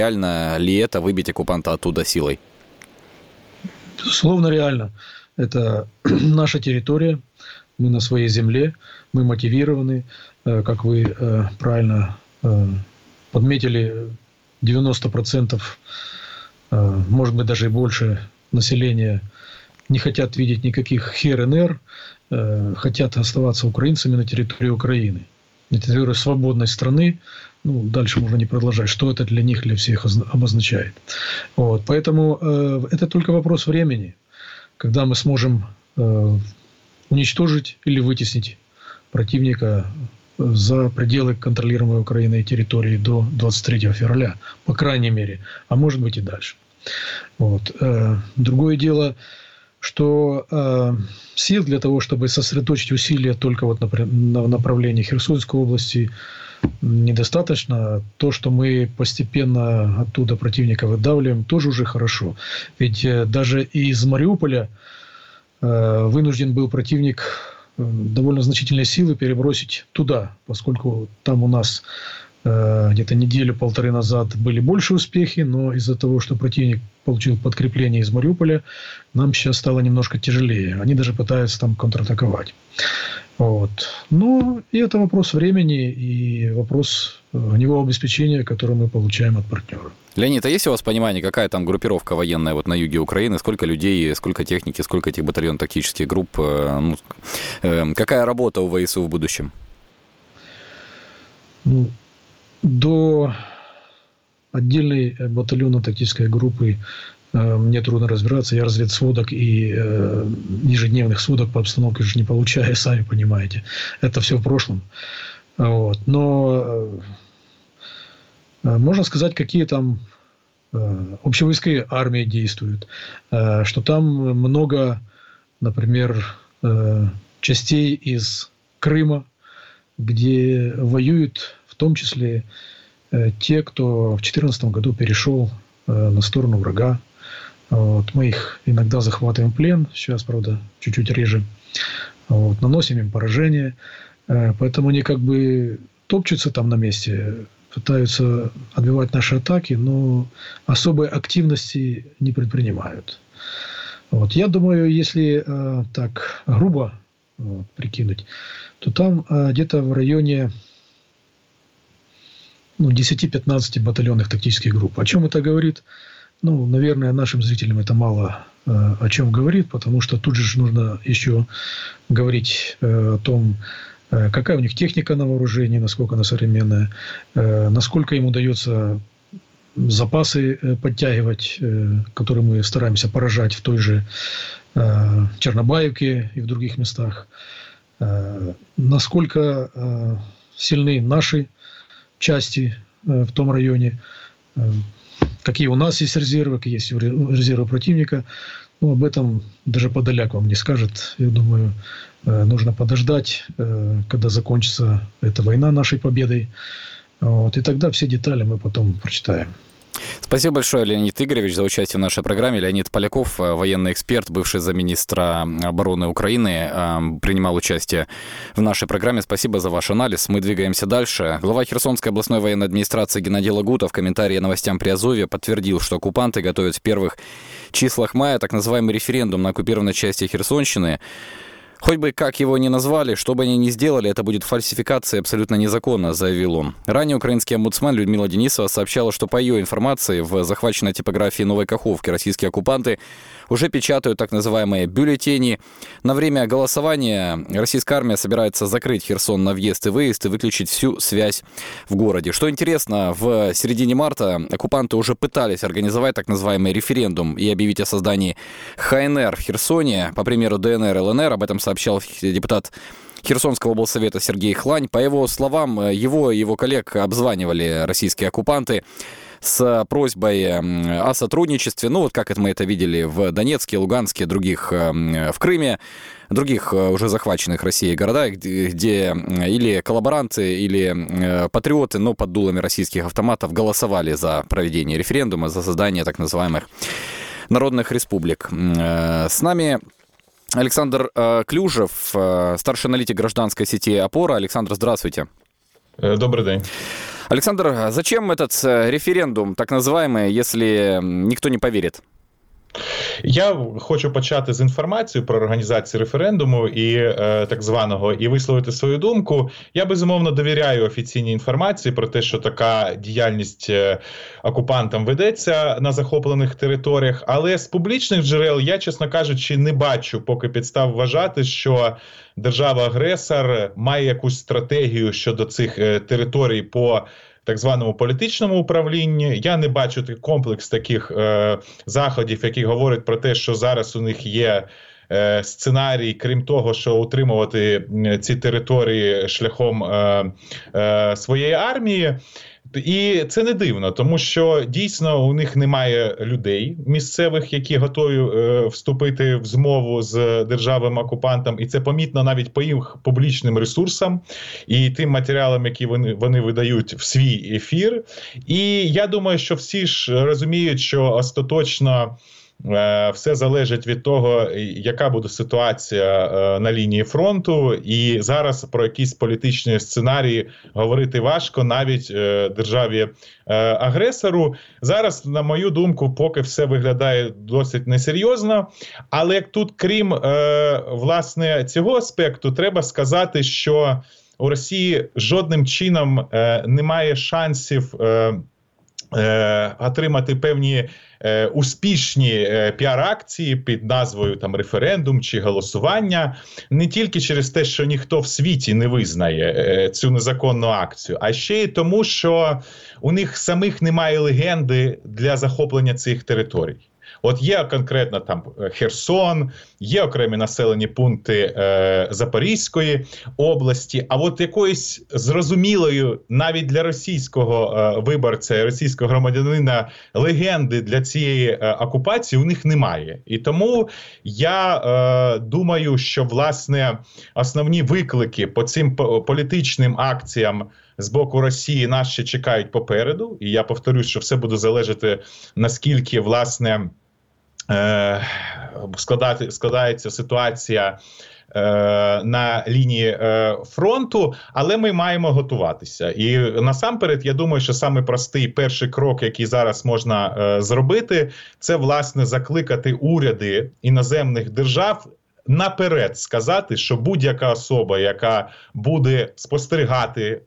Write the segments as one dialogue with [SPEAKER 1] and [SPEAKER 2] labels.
[SPEAKER 1] Реально ли это выбить оккупанта оттуда силой?
[SPEAKER 2] Безусловно, реально. Это наша территория, мы на своей земле, мы мотивированы, как вы правильно подметили, 90%, может быть, даже и больше населения не хотят видеть никаких ХРНР, хотят оставаться украинцами на территории Украины, на территории свободной страны. Дальше можно не продолжать, что это для них, для всех обозначает. Вот. Поэтому это только вопрос времени, когда мы сможем уничтожить или вытеснить противника за пределы контролируемой Украиной территории до 23 февраля, по крайней мере, а может быть и дальше. Вот. Другое дело, что сил для того, чтобы сосредоточить усилия только вот на направлении Херсонской области, недостаточно. То, что мы постепенно оттуда противника выдавливаем, тоже уже хорошо. Ведь даже из Мариуполя вынужден был противник довольно значительные силы перебросить туда, поскольку там у нас где-то неделю-полторы назад были большие успехи, но из-за того, что противник получил подкрепление из Мариуполя, нам сейчас стало немножко тяжелее. Они даже пытаются там контратаковать. Вот. Но и это вопрос времени и вопрос огневого обеспечения, который мы получаем от партнера.
[SPEAKER 1] Леонид, а есть у вас понимание, какая там группировка военная вот на юге Украины? Сколько людей, сколько техники, сколько этих батальонно-тактических групп? Какая работа у ВСУ в будущем?
[SPEAKER 2] До отдельной батальонно-тактической группы мне трудно разбираться. Я разведсводок и ежедневных сводок по обстановке же не получаю, сами понимаете. Это все в прошлом. Вот. Но можно сказать, какие там общевойсковые армии действуют. Что там много, например, частей из Крыма, где воюют в том числе те, кто в 2014 году перешел на сторону врага. Вот. Мы их иногда захватываем в плен, сейчас, правда, чуть-чуть реже. Вот. Наносим им поражение. Поэтому они как бы топчутся там на месте, пытаются отбивать наши атаки, но особой активности не предпринимают. Вот. Я думаю, если так грубо прикинуть, то там где-то в районе 10-15 батальонных тактических групп. О чем это говорит? Наверное, нашим зрителям это мало о чем говорит, потому что тут же нужно еще говорить о том, какая у них техника на вооружении, насколько она современная, насколько им удается запасы подтягивать, которые мы стараемся поражать в той же Чернобаевке и в других местах, насколько сильны наши части в том районе, какие у нас есть резервы, какие есть резервы противника. Об этом даже Подоляк вам не скажет. Я думаю, нужно подождать, когда закончится эта война нашей победой. Вот, и тогда все детали мы потом прочитаем.
[SPEAKER 1] Спасибо большое, Леонид Игоревич, за участие в нашей программе. Леонид Поляков, военный эксперт, бывший замминистра обороны Украины, принимал участие в нашей программе. Спасибо за ваш анализ. Мы двигаемся дальше. Глава Херсонской областной военной администрации Геннадий Лагутов в комментарии новостям Приазовья подтвердил, что оккупанты готовят в первых числах мая так называемый референдум на оккупированной части Херсонщины. Хоть бы как его ни назвали, что бы они ни сделали, это будет фальсификация абсолютно незаконно, заявил он. Ранее украинский омбудсмен Людмила Денисова сообщала, что по ее информации в захваченной типографии Новой Каховки российские оккупанты уже печатают так называемые бюллетени. На время голосования российская армия собирается закрыть Херсон на въезд и выезд и выключить всю связь в городе. Что интересно, в середине марта оккупанты уже пытались организовать так называемый референдум и объявить о создании ХНР в Херсоне, по примеру ДНР и ЛНР. Об этом сообщал депутат Херсонского облсовета Сергей Хлань. По его словам, его и его коллег обзванивали российские оккупанты с просьбой о сотрудничестве. Как мы это видели в Донецке, Луганске, других в Крыме, других уже захваченных Россией городах, где или коллаборанты, или патриоты, но под дулами российских автоматов голосовали за проведение референдума, за создание так называемых народных республик. С нами Александр Клюжев, старший аналитик гражданской сети «Опора». Александр, здравствуйте.
[SPEAKER 3] Добрый день.
[SPEAKER 1] Александр, зачем этот референдум, так называемый, если никто не поверит?
[SPEAKER 3] Я хочу почати з інформації про організацію референдуму і так званого, і висловити свою думку. Я, безумовно, довіряю офіційній інформації про те, що така діяльність окупантам ведеться на захоплених територіях, але з публічних джерел я, чесно кажучи, не бачу поки підстав вважати, що держава-агресор має якусь стратегію щодо цих територій по так званому політичному управлінні. Я не бачу комплекс таких заходів, які говорять про те, що зараз у них є сценарій, крім того, що утримувати ці території шляхом своєї армії. І це не дивно, тому що дійсно у них немає людей місцевих, які готові вступити в змову з державами-окупантом. І це помітно навіть по їх публічним ресурсам і тим матеріалам, які вони видають в свій ефір. І я думаю, що всі ж розуміють, що остаточно все залежить від того, яка буде ситуація на лінії фронту, і зараз про якісь політичні сценарії говорити важко навіть державі-агресору. Зараз, на мою думку, поки все виглядає досить несерйозно, але тут, крім, власне, цього аспекту, треба сказати, що у Росії жодним чином немає шансів отримати певні успішні піар-акції під назвою там референдум чи голосування, не тільки через те, що ніхто в світі не визнає цю незаконну акцію, а ще й тому, що у них самих немає легенди для захоплення цих територій. От є конкретно там Херсон, є окремі населені пункти Запорізької області, а от якоїсь зрозумілої навіть для російського виборця, російського громадянина легенди для цієї окупації у них немає. І тому я думаю, що власне основні виклики по цим політичним акціям з боку Росії нас ще чекають попереду. І я повторюю, що все буде залежати, наскільки, власне, складається ситуація на лінії фронту, але ми маємо готуватися. І насамперед, я думаю, що саме простий перший крок, який зараз можна зробити, це, власне, закликати уряди іноземних держав наперед сказати, що будь-яка особа, яка буде спостерігати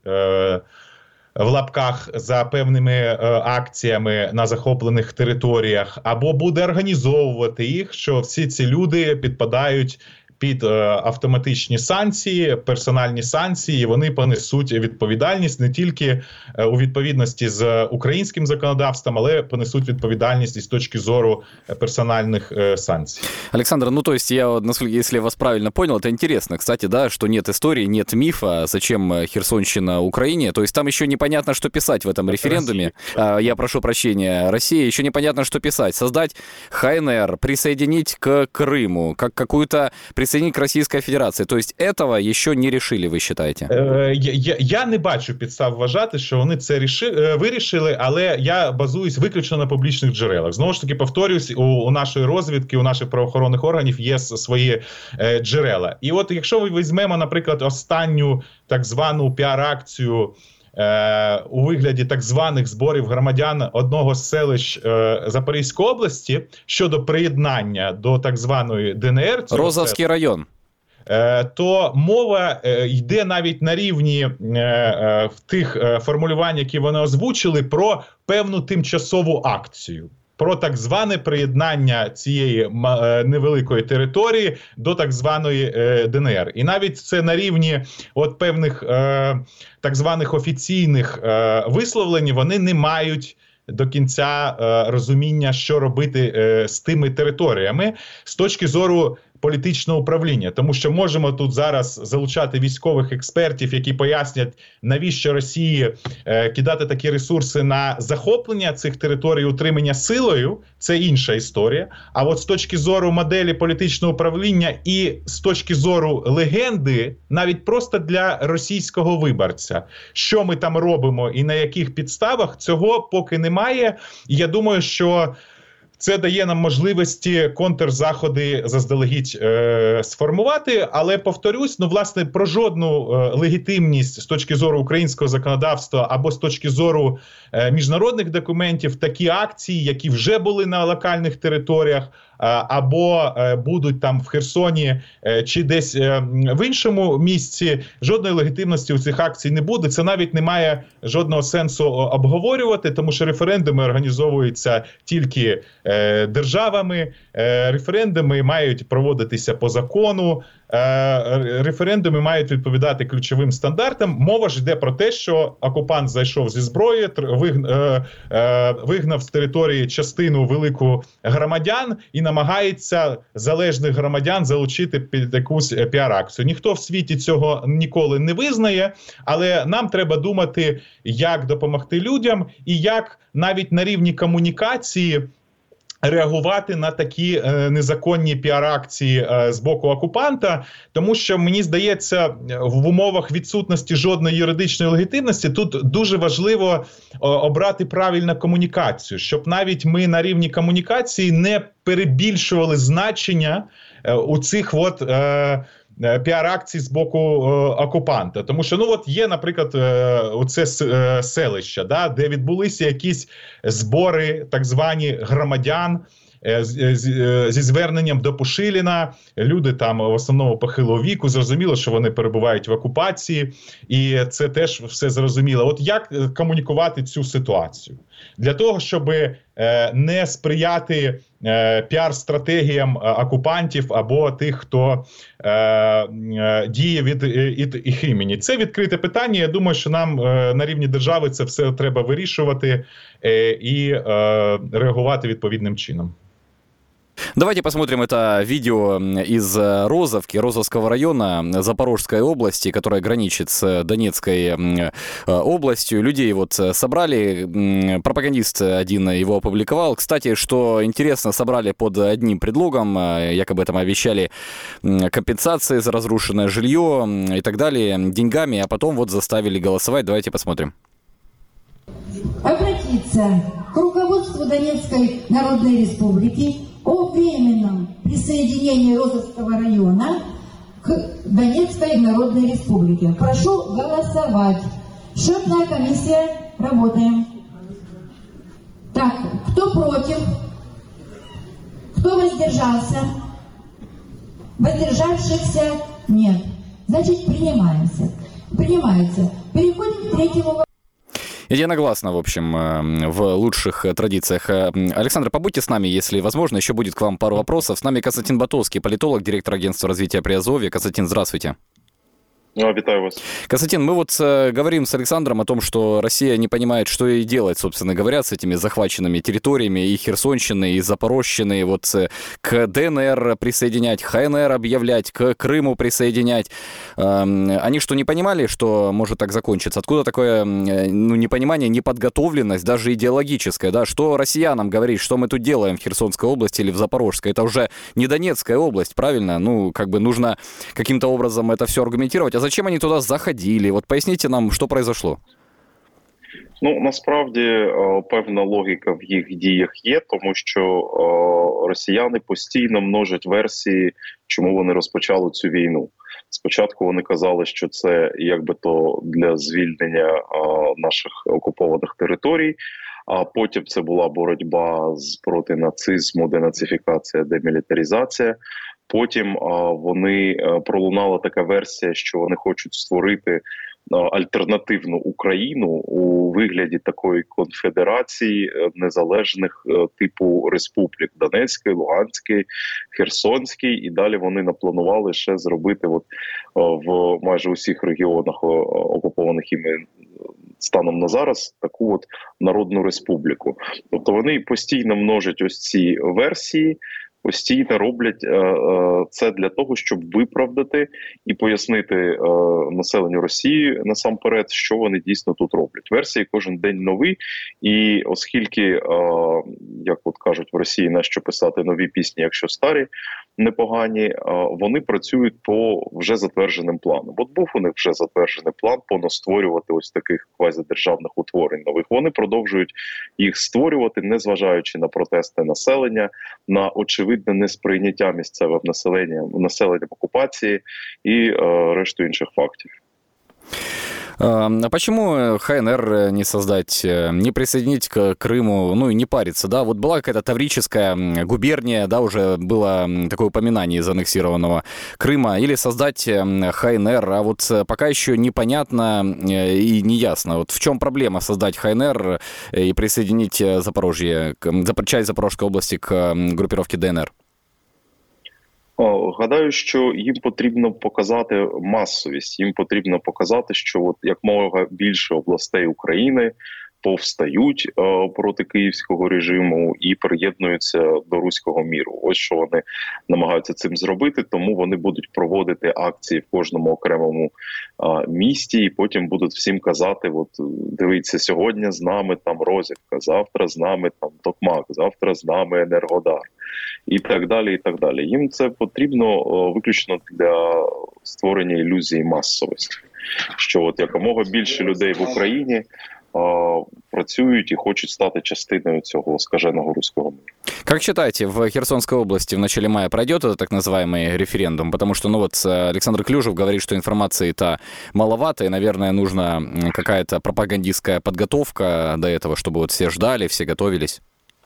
[SPEAKER 3] в лапках за певними акціями на захоплених територіях, або буде організовувати їх, що всі ці люди підпадають під автоматичні санкції, персональні санкції, і вони понесуть відповідальність не тільки у відповідності з українським законодавством, але понесуть відповідальність і з точки зору персональных санкций.
[SPEAKER 1] Александр, ну то есть я, если я вас правильно понял, это интересно, кстати, да, что нет истории, нет мифа, зачем Херсонщина Украине, то есть там еще непонятно, что писать в этом референдуме. Я прошу прощения, Россия, еще непонятно, что писать. Создать ХНР, присоединить к Крыму, как какую-то присоединить к Российской Федерации. То есть этого еще не решили, ви считаете?
[SPEAKER 3] Я не бачу підстав вважати, що вони це вирішили, але я базуюсь виключно на публічних джерелах. Знову ж таки, повторюсь, у нашої розвідки, у наших правоохоронних органів є свої джерела. І от якщо ми візьмемо, наприклад, останню так звану піар-акцію у вигляді так званих зборів громадян одного з селищ Запорізької області щодо приєднання до так званої ДНР.
[SPEAKER 1] Розовський район.
[SPEAKER 3] То мова йде навіть на рівні в тих формулювань, які вони озвучили, про певну тимчасову акцію. Про так зване приєднання цієї невеликої території до так званої ДНР. І навіть це на рівні от певних так званих офіційних висловлень, вони не мають до кінця розуміння, що робити з тими територіями з точки зору політичного управління. Тому що можемо тут зараз залучати військових експертів, які пояснять, навіщо Росії кидати такі ресурси на захоплення цих територій, утримання силою. Це інша історія. А от з точки зору моделі політичного управління і з точки зору легенди, навіть просто для російського виборця, що ми там робимо і на яких підставах, цього поки немає. І я думаю, що це дає нам можливості контрзаходи заздалегідь сформувати, але, повторюсь, власне, про жодну легітимність з точки зору українського законодавства або з точки зору міжнародних документів такі акції, які вже були на локальних територіях, або будуть там в Херсоні чи десь в іншому місці, жодної легітимності у цих акцій не буде. Це навіть не має жодного сенсу обговорювати, тому що референдуми організовуються тільки державами, референдуми мають проводитися по закону, референдуми мають відповідати ключовим стандартам. Мова ж йде про те, що окупант зайшов зі зброї, вигнав з території частину велику громадян і намагається залежних громадян залучити під якусь піар-акцію. Ніхто в світі цього ніколи не визнає, але нам треба думати, як допомогти людям і як навіть на рівні комунікації реагувати на такі незаконні піар-акції з боку окупанта, тому що, мені здається, в умовах відсутності жодної юридичної легітимності тут дуже важливо обрати правильну комунікацію, щоб навіть ми на рівні комунікації не перебільшували значення у цих піар-акцій з боку окупанта. Тому що, є, наприклад, оце селище, де відбулися якісь збори, так звані громадян, зі зверненням до Пушиліна. Люди там в основному похилого віку, зрозуміло, що вони перебувають в окупації, і це теж все зрозуміло. От як комунікувати цю ситуацію? Для того, щоб не сприяти піар-стратегіям окупантів або тих, хто діє від їх імені. Це відкрите питання. Я думаю, що нам на рівні держави це все треба вирішувати і реагувати відповідним чином.
[SPEAKER 1] Давайте посмотрим это видео из Розовки, Розовского района Запорожской области, которая граничит с Донецкой областью. Людей собрали, пропагандист один его опубликовал. Кстати, что интересно, собрали под одним предлогом, якобы там обещали компенсации за разрушенное жилье и так далее, деньгами, а потом заставили голосовать. Давайте посмотрим.
[SPEAKER 4] Обратиться к руководству Донецкой Народной Республики о временном присоединении Розовского района к Донецкой Народной Республике. Прошу голосовать. Счетная комиссия. Работаем. Так, кто против? Кто воздержался? Воздержавшихся нет. Значит, принимается. Переходим к третьему вопросу.
[SPEAKER 1] Единогласно, в общем, в лучших традициях. Александр, побудьте с нами, если возможно. Еще будет к вам пару вопросов. С нами Константин Батовский, политолог, директор агентства развития Приазовья. Константин, здравствуйте.
[SPEAKER 5] Витаю вас.
[SPEAKER 1] Константин, мы говорим с Александром о том, что Россия не понимает, что ей делать, собственно говоря, с этими захваченными территориями и Херсонщины, и Запорожщины, к ДНР присоединять, ХНР объявлять, к Крыму присоединять. Они что, не понимали, что может так закончиться? Откуда такое непонимание, неподготовленность, даже идеологическая, да? Что россиянам говорить, что мы тут делаем в Херсонской области или в Запорожской? Это уже не Донецкая область, правильно? Нужно каким-то образом это все аргументировать. А зачем они туда заходили? Поясните нам, що произошло.
[SPEAKER 5] Насправді певна логіка в їх діях є, тому що росіяни постійно множать версії, чому вони розпочали цю війну. Спочатку вони казали, що це якби-то для звільнення наших окупованих територій, а потім це була боротьба проти нацизму, денацифікація, демілітаризація. Потім пролунала така версія, що вони хочуть створити альтернативну Україну у вигляді такої конфедерації незалежних типу республік – Донецької, Луганської, Херсонської. І далі вони напланували ще зробити в майже усіх регіонах, окупованих іми станом на зараз, таку народну республіку. Тобто вони постійно множать ось ці версії, постійно роблять це для того, щоб виправдати і пояснити населенню Росії насамперед, що вони дійсно тут роблять. Версії кожен день нові, і оскільки, як кажуть в Росії, нащо писати нові пісні, якщо старі, непогані, вони працюють по вже затвердженим планам. От був у них вже затверджений план понастворювати ось таких квазідержавних утворень нових. Вони продовжують їх створювати, незважаючи на протести населення, на очевидне несприйняття місцевим населенням окупації і решту інших фактів.
[SPEAKER 1] А почему ХНР не создать, не присоединить к Крыму, ну и не париться, да? Вот была какая-то таврическая губерния, да, уже было такое упоминание из аннексированного Крыма, или создать ХНР, а вот пока еще непонятно и неясно. Вот в чем проблема создать ХНР и присоединить Запорожье, часть Запорожской области к группировке ДНР?
[SPEAKER 5] Гадаю, що їм потрібно показати масовість, їм потрібно показати, що от якомога більше областей України повстають проти київського режиму і приєднуються до руського міру. Ось що вони намагаються цим зробити, тому вони будуть проводити акції в кожному окремому місті і потім будуть всім казати, от дивіться, сьогодні з нами там Розівка, завтра з нами там Токмак, завтра з нами Енергодар. І так далі, і так далі. Їм це потрібно виключно для створення ілюзії масовості. Що от якомога більше людей в Україні працюють и хочуть стать частиною цього скаженого русского мира.
[SPEAKER 1] Как считаете, в Херсонской области в начале мая пройдет этот так называемый референдум? Потому что, ну вот, Александр Клюжев говорит, что информации-то маловато, и, наверное, нужна какая-то пропагандистская подготовка до этого, чтобы вот все ждали, все готовились.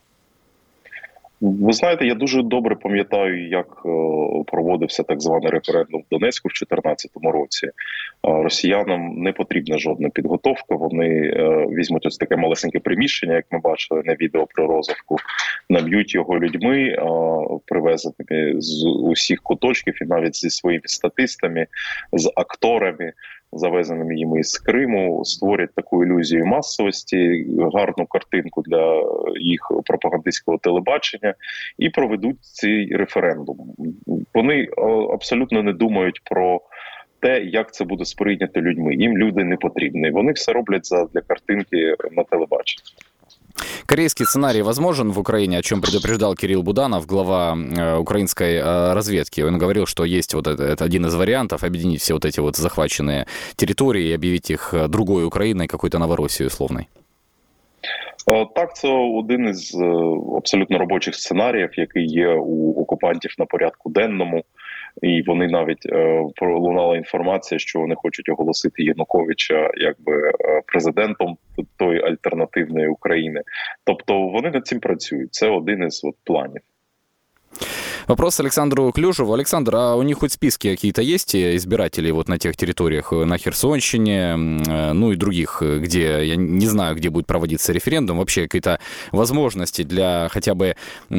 [SPEAKER 5] Ви знаєте, я дуже добре пам'ятаю, як проводився так званий референдум в Донецьку в 2014 році. Росіянам не потрібна жодна підготовка, вони візьмуть ось таке малесеньке приміщення, як ми бачили на відео про Розовку, наб'ють його людьми, привезеними з усіх куточків і навіть зі своїми статистами, з акторами, завезеними їм із Криму, створять таку ілюзію масовості, гарну картинку для їх пропагандистського телебачення і проведуть цей референдум. Вони абсолютно не думають про те, як це буде сприйнято людьми. Їм люди не потрібні. Вони все роблять для картинки на телебаченні.
[SPEAKER 1] Корейский сценарий возможен в Украине, о чем предупреждал Кирилл Буданов, глава украинской разведки. Он говорил, что есть вот это один из вариантов объединить все вот эти вот захваченные территории и объявить их другой Украиной, какой-то Новороссией условной.
[SPEAKER 5] Так, це один із абсолютно робочих сценаріїв, який є у окупантів на порядку денному. І вони навіть пролунала інформація, що вони хочуть оголосити Януковича якби президентом тої альтернативної України. Тобто вони над цим працюють. Це один із планів.
[SPEAKER 1] Вопрос Александру Клюжеву. Александр, а у них хоть списки какие-то есть избирателей вот на тех территориях, на Херсонщине, ну и других, где, я не знаю, где будет проводиться референдум, вообще какие-то возможности для хотя бы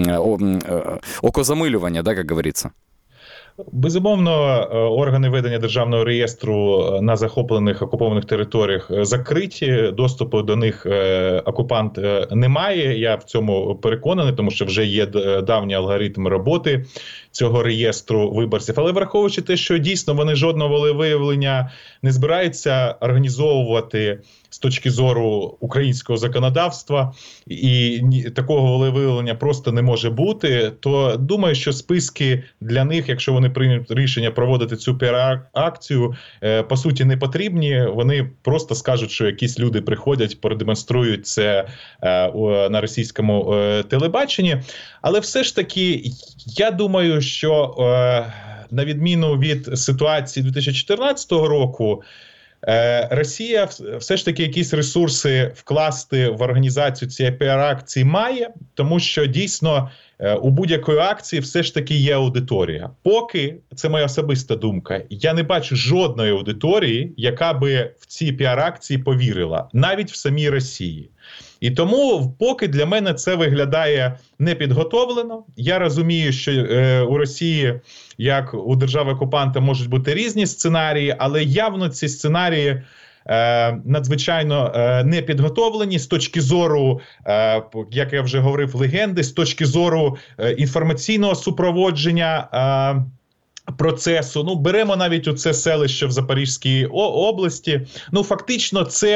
[SPEAKER 1] окозамилювання, да, как говорится?
[SPEAKER 3] Безумовно, органи ведення державного реєстру на захоплених окупованих територіях закриті, доступу до них окупант не має. Я в цьому переконаний, тому що вже є давні алгоритми роботи цього реєстру виборців. Але враховуючи те, що дійсно вони жодного волевиявлення не збираються організовувати з точки зору українського законодавства, і такого волевиявлення просто не може бути, то думаю, що списки для них, якщо вони приймуть рішення проводити цю піар-акцію, по суті не потрібні. Вони просто скажуть, що якісь люди приходять, продемонструють це на російському телебаченні. Але все ж таки, я думаю, що на відміну від ситуації 2014 року, Росія все ж таки якісь ресурси вкласти в організацію цієї піар-акції має, тому що дійсно у будь-якої акції все ж таки є аудиторія. Поки, це моя особиста думка, я не бачу жодної аудиторії, яка би в ці піар-акції повірила, навіть в самій Росії. І тому поки для мене це виглядає непідготовлено. Я розумію, що у Росії, як у держави-окупанта, можуть бути різні сценарії, але явно ці сценарії надзвичайно не підготовлені з точки зору, як я вже говорив, легенди, з точки зору інформаційного супроводження процесу. Ну, беремо навіть оце селище в Запорізькій області. Ну, фактично, це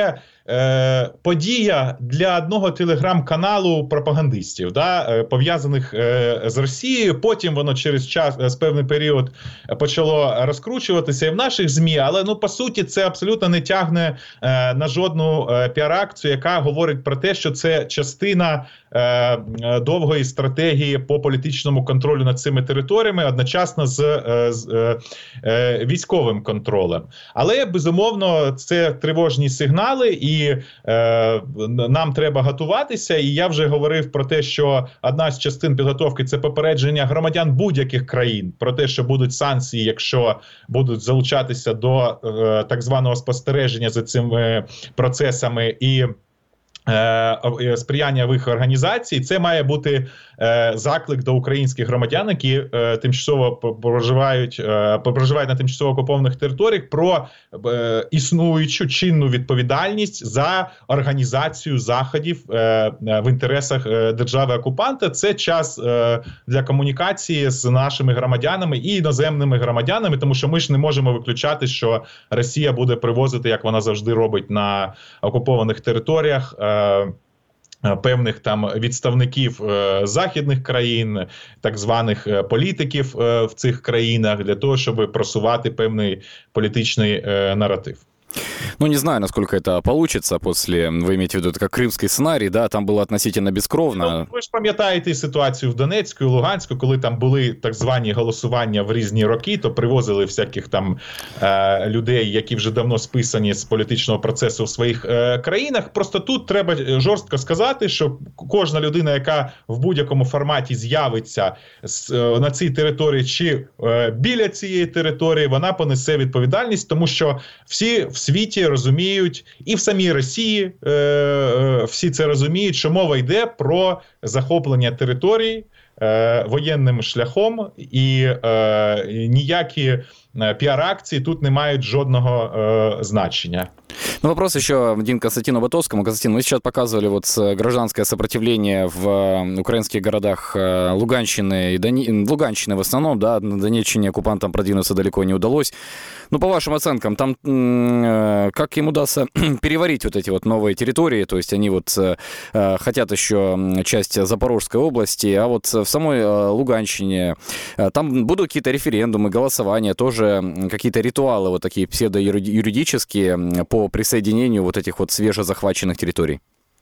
[SPEAKER 3] подія для одного телеграм-каналу пропагандистів, да, пов'язаних з Росією. Потім воно через час, з певний період почало розкручуватися і в наших ЗМІ, але по суті це абсолютно не тягне на жодну піар-акцію, яка говорить про те, що це частина довгої стратегії по політичному контролю над цими територіями, одночасно з військовим контролем. Але, безумовно, це тривожні сигнали, і нам треба готуватися. І я вже говорив про те, що одна з частин підготовки – це попередження громадян будь-яких країн про те, що будуть санкції, якщо будуть залучатися до так званого спостереження за цими процесами і сприяння в їх організації. Це має бути заклик до українських громадян, які тимчасово проживають на тимчасово окупованих територіях, про існуючу чинну відповідальність за організацію заходів в інтересах держави-окупанта. Це час для комунікації з нашими громадянами і іноземними громадянами, тому що ми ж не можемо виключати, що Росія буде привозити, як вона завжди робить на окупованих територіях, певних там відставників західних країн, так званих політиків в цих країнах, для того, щоб просувати певний політичний наратив.
[SPEAKER 1] Не знаю, насколько это получится после, вы имеете в виду, это как крымский сценарий, да, там было относительно бескровно.
[SPEAKER 3] Ви ж пам'ятаєте ситуацію в Донецьку і Луганську, коли там були так звані голосування в різні роки, то привозили всяких там людей, які вже давно списані з політичного процесу в своїх країнах. Просто тут треба жорстко сказати, що кожна людина, яка в будь-якому форматі з'явиться на цій території чи біля цієї території, вона понесе відповідальність, тому що всі в світі розуміють, і в самій Росії всі це розуміють, що мова йде про захоплення територій воєнним шляхом, і ніякі пиар-акции тут не мають жодного значения.
[SPEAKER 1] Вопрос еще один Константину Батовскому. Константин, мы сейчас показывали гражданское сопротивление в украинских городах Луганщины, Луганщины в основном, да, на Донеччине оккупантам продвинуться далеко не удалось. По вашим оценкам, там как им удастся переварить эти новые территории, то есть они хотят еще часть Запорожской области, а в самой Луганщине там будут какие-то референдумы, голосования, тоже какие-то ритуалы такие псевдоюридические по присоединению этих свежезахвачених територій?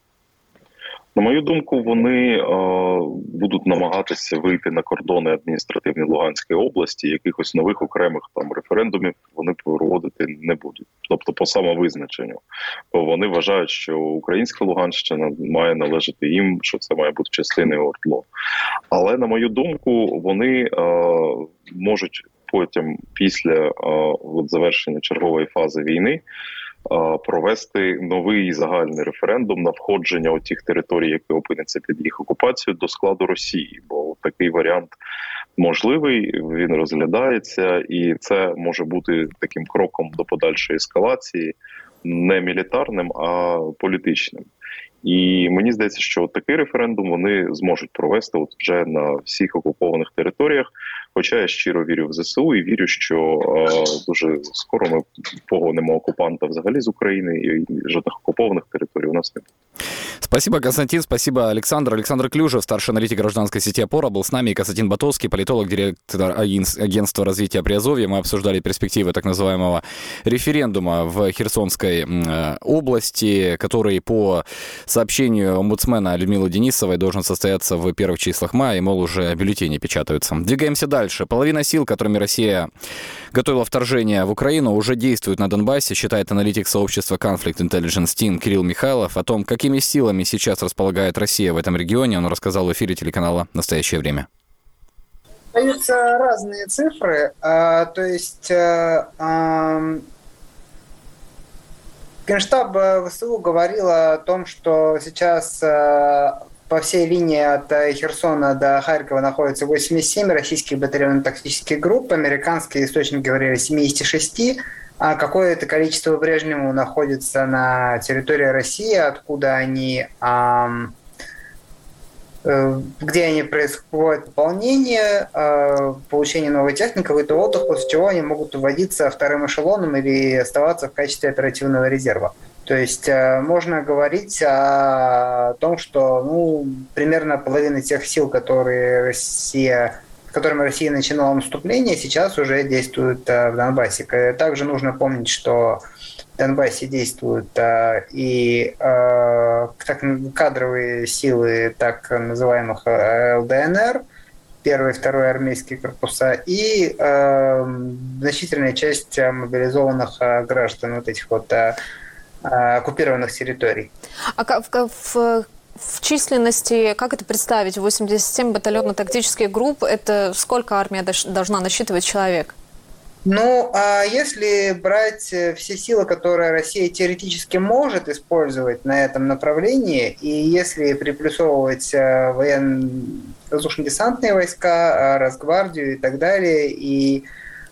[SPEAKER 5] На мою думку, вони будуть намагатися вийти на кордони адміністративні Луганської області, якихось нових окремих там референдумів вони проводити не будуть. Тобто по самовизначенню. Бо вони вважають, що українська Луганщина має належати їм, що це має бути частиною ОРДЛО. Але, на мою думку, вони можуть потім, після завершення чергової фази війни, провести новий загальний референдум на входження тих територій, які опиняться під їх окупацією, до складу Росії. Бо такий варіант можливий, він розглядається, і це може бути таким кроком до подальшої ескалації, не мілітарним, а політичним. І мені здається, що такий референдум вони зможуть провести вже на всіх окупованих територіях. Хоча я щиро вірю в ЗСУ і вірю, що дуже скоро ми погонимо окупанта взагалі з України, і жодних окупованих територій у нас не буде.
[SPEAKER 1] Спасибо, Константин, спасибо, Александр. Александр Клюжев, старший аналитик гражданской сети «Опора», был с нами, и Константин Батовский, политолог, директор агентства развития Приазовья. Мы обсуждали перспективы так называемого референдума в Херсонской области, который, по сообщению омбудсмена Людмилы Денисовой, должен состояться в первых числах мая, и, мол, уже бюллетени печатаются. Двигаемся дальше. Половина сил, которыми Россия готовила вторжение в Украину, уже действует на Донбассе, считает аналитик сообщества Conflict Intelligence Team Кирилл Михайлов. О том, какими силами сейчас располагает Россия в этом регионе, он рассказал в эфире телеканала «Настоящее время».
[SPEAKER 6] Даются разные цифры. То есть Генштаб ВСУ говорил о том, что сейчас по всей линии от Херсона до Харькова находится 87 российских батальонно-тактических групп, американские источники говорили 76, а какое-то количество по-прежнему находится на территории России, откуда они, где они происходит пополнение, получение новой техники, какой-то отдых, после чего они могут уводиться вторым эшелоном или оставаться в качестве оперативного резерва. То есть можно говорить о том, что примерно половина тех сил, которыми Россия начинала наступление, сейчас уже действуют в Донбассе. Также нужно помнить, что в Донбассе действуют и кадровые силы так называемых ЛДНР, первый и второй армейские корпуса, и значительная часть мобилизованных граждан вот этих вот оккупированных территорий.
[SPEAKER 7] А в численности, как это представить, 87 батальонно-тактических групп, это сколько армия должна насчитывать человек?
[SPEAKER 6] Если брать все силы, которые Россия теоретически может использовать на этом направлении, и если приплюсовывать военно-воздушно-десантные войска, Росгвардию и так далее, и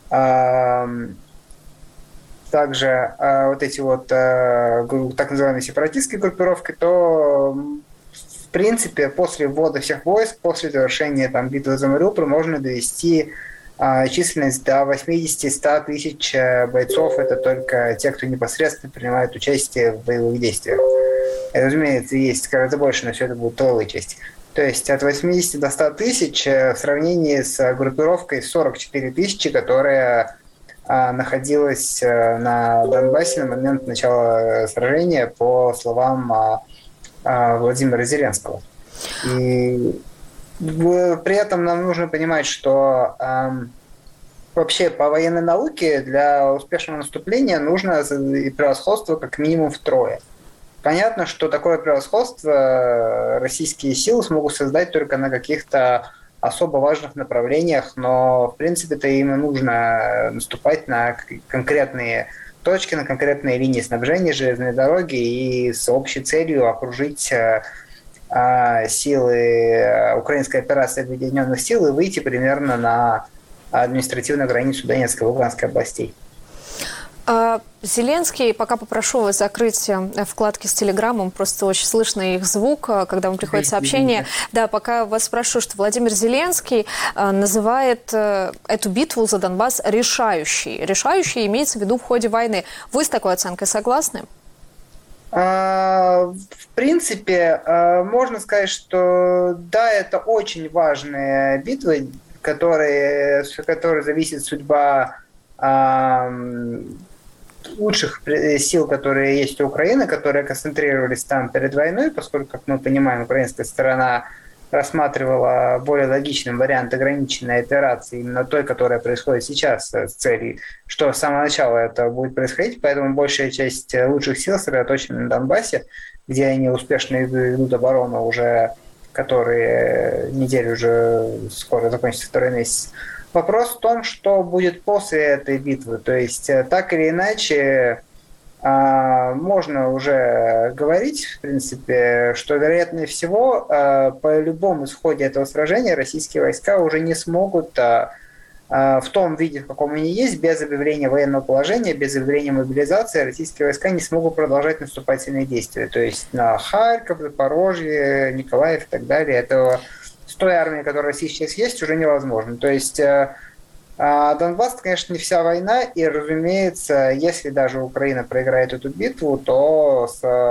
[SPEAKER 6] также вот эти вот так называемые сепаратистские группировки, то в принципе после ввода всех войск, после завершения битвы за Мариуполь можно довести численность до 80-100 тысяч бойцов. Это только те, кто непосредственно принимает участие в боевых действиях. И, разумеется, есть гораздо больше, но все это будут тыловые части. То есть от 80 до 100 тысяч в сравнении с группировкой 44 тысячи, которая находилась на Донбассе на момент начала сражения, по словам Владимира Зеленского. И при этом нам нужно понимать, что вообще по военной науке для успешного наступления нужно превосходство как минимум втрое. Понятно, что такое превосходство российские силы смогут создать только на каких-то особо важных направлениях, но в принципе-то им и нужно наступать на конкретные точки, на конкретные линии снабжения железной дороги и с общей целью окружить силы украинской операции объединенных сил и выйти примерно на административную границу Донецкой и Луганской областей.
[SPEAKER 7] Зеленский, пока попрошу вас закрыть вкладки с Телеграмом, просто очень слышно их звук, когда вам приходит сообщение. Да, пока вас спрошу, что Владимир Зеленский называет эту битву за Донбасс решающей. Решающей имеется в виду в ходе войны. Вы с такой оценкой согласны?
[SPEAKER 6] В принципе, можно сказать, что да, это очень важные битвы, от которой зависит судьба лучших сил, которые есть у Украины, которые концентрировались там перед войной, поскольку, как мы понимаем, украинская сторона рассматривала более логичным вариант ограниченной операции, именно той, которая происходит сейчас, с целью, что с самого начала это будет происходить, поэтому большая часть лучших сил сосредоточена на Донбассе, где они успешно ведут оборону уже, которые неделю уже скоро закончится второй месяц. Вопрос в том, что будет после этой битвы. То есть, так или иначе, можно уже говорить, в принципе, что, вероятнее всего, по любому исходе этого сражения российские войска уже не смогут в том виде, в каком они есть, без объявления военного положения, без объявления мобилизации, российские войска не смогут продолжать наступательные действия. То есть на Харьков, Запорожье, Николаев и так далее. Этого с той армией, которая в России сейчас есть, уже невозможно. То есть Донбасс, конечно, не вся война, и, разумеется, если даже Украина проиграет эту битву, то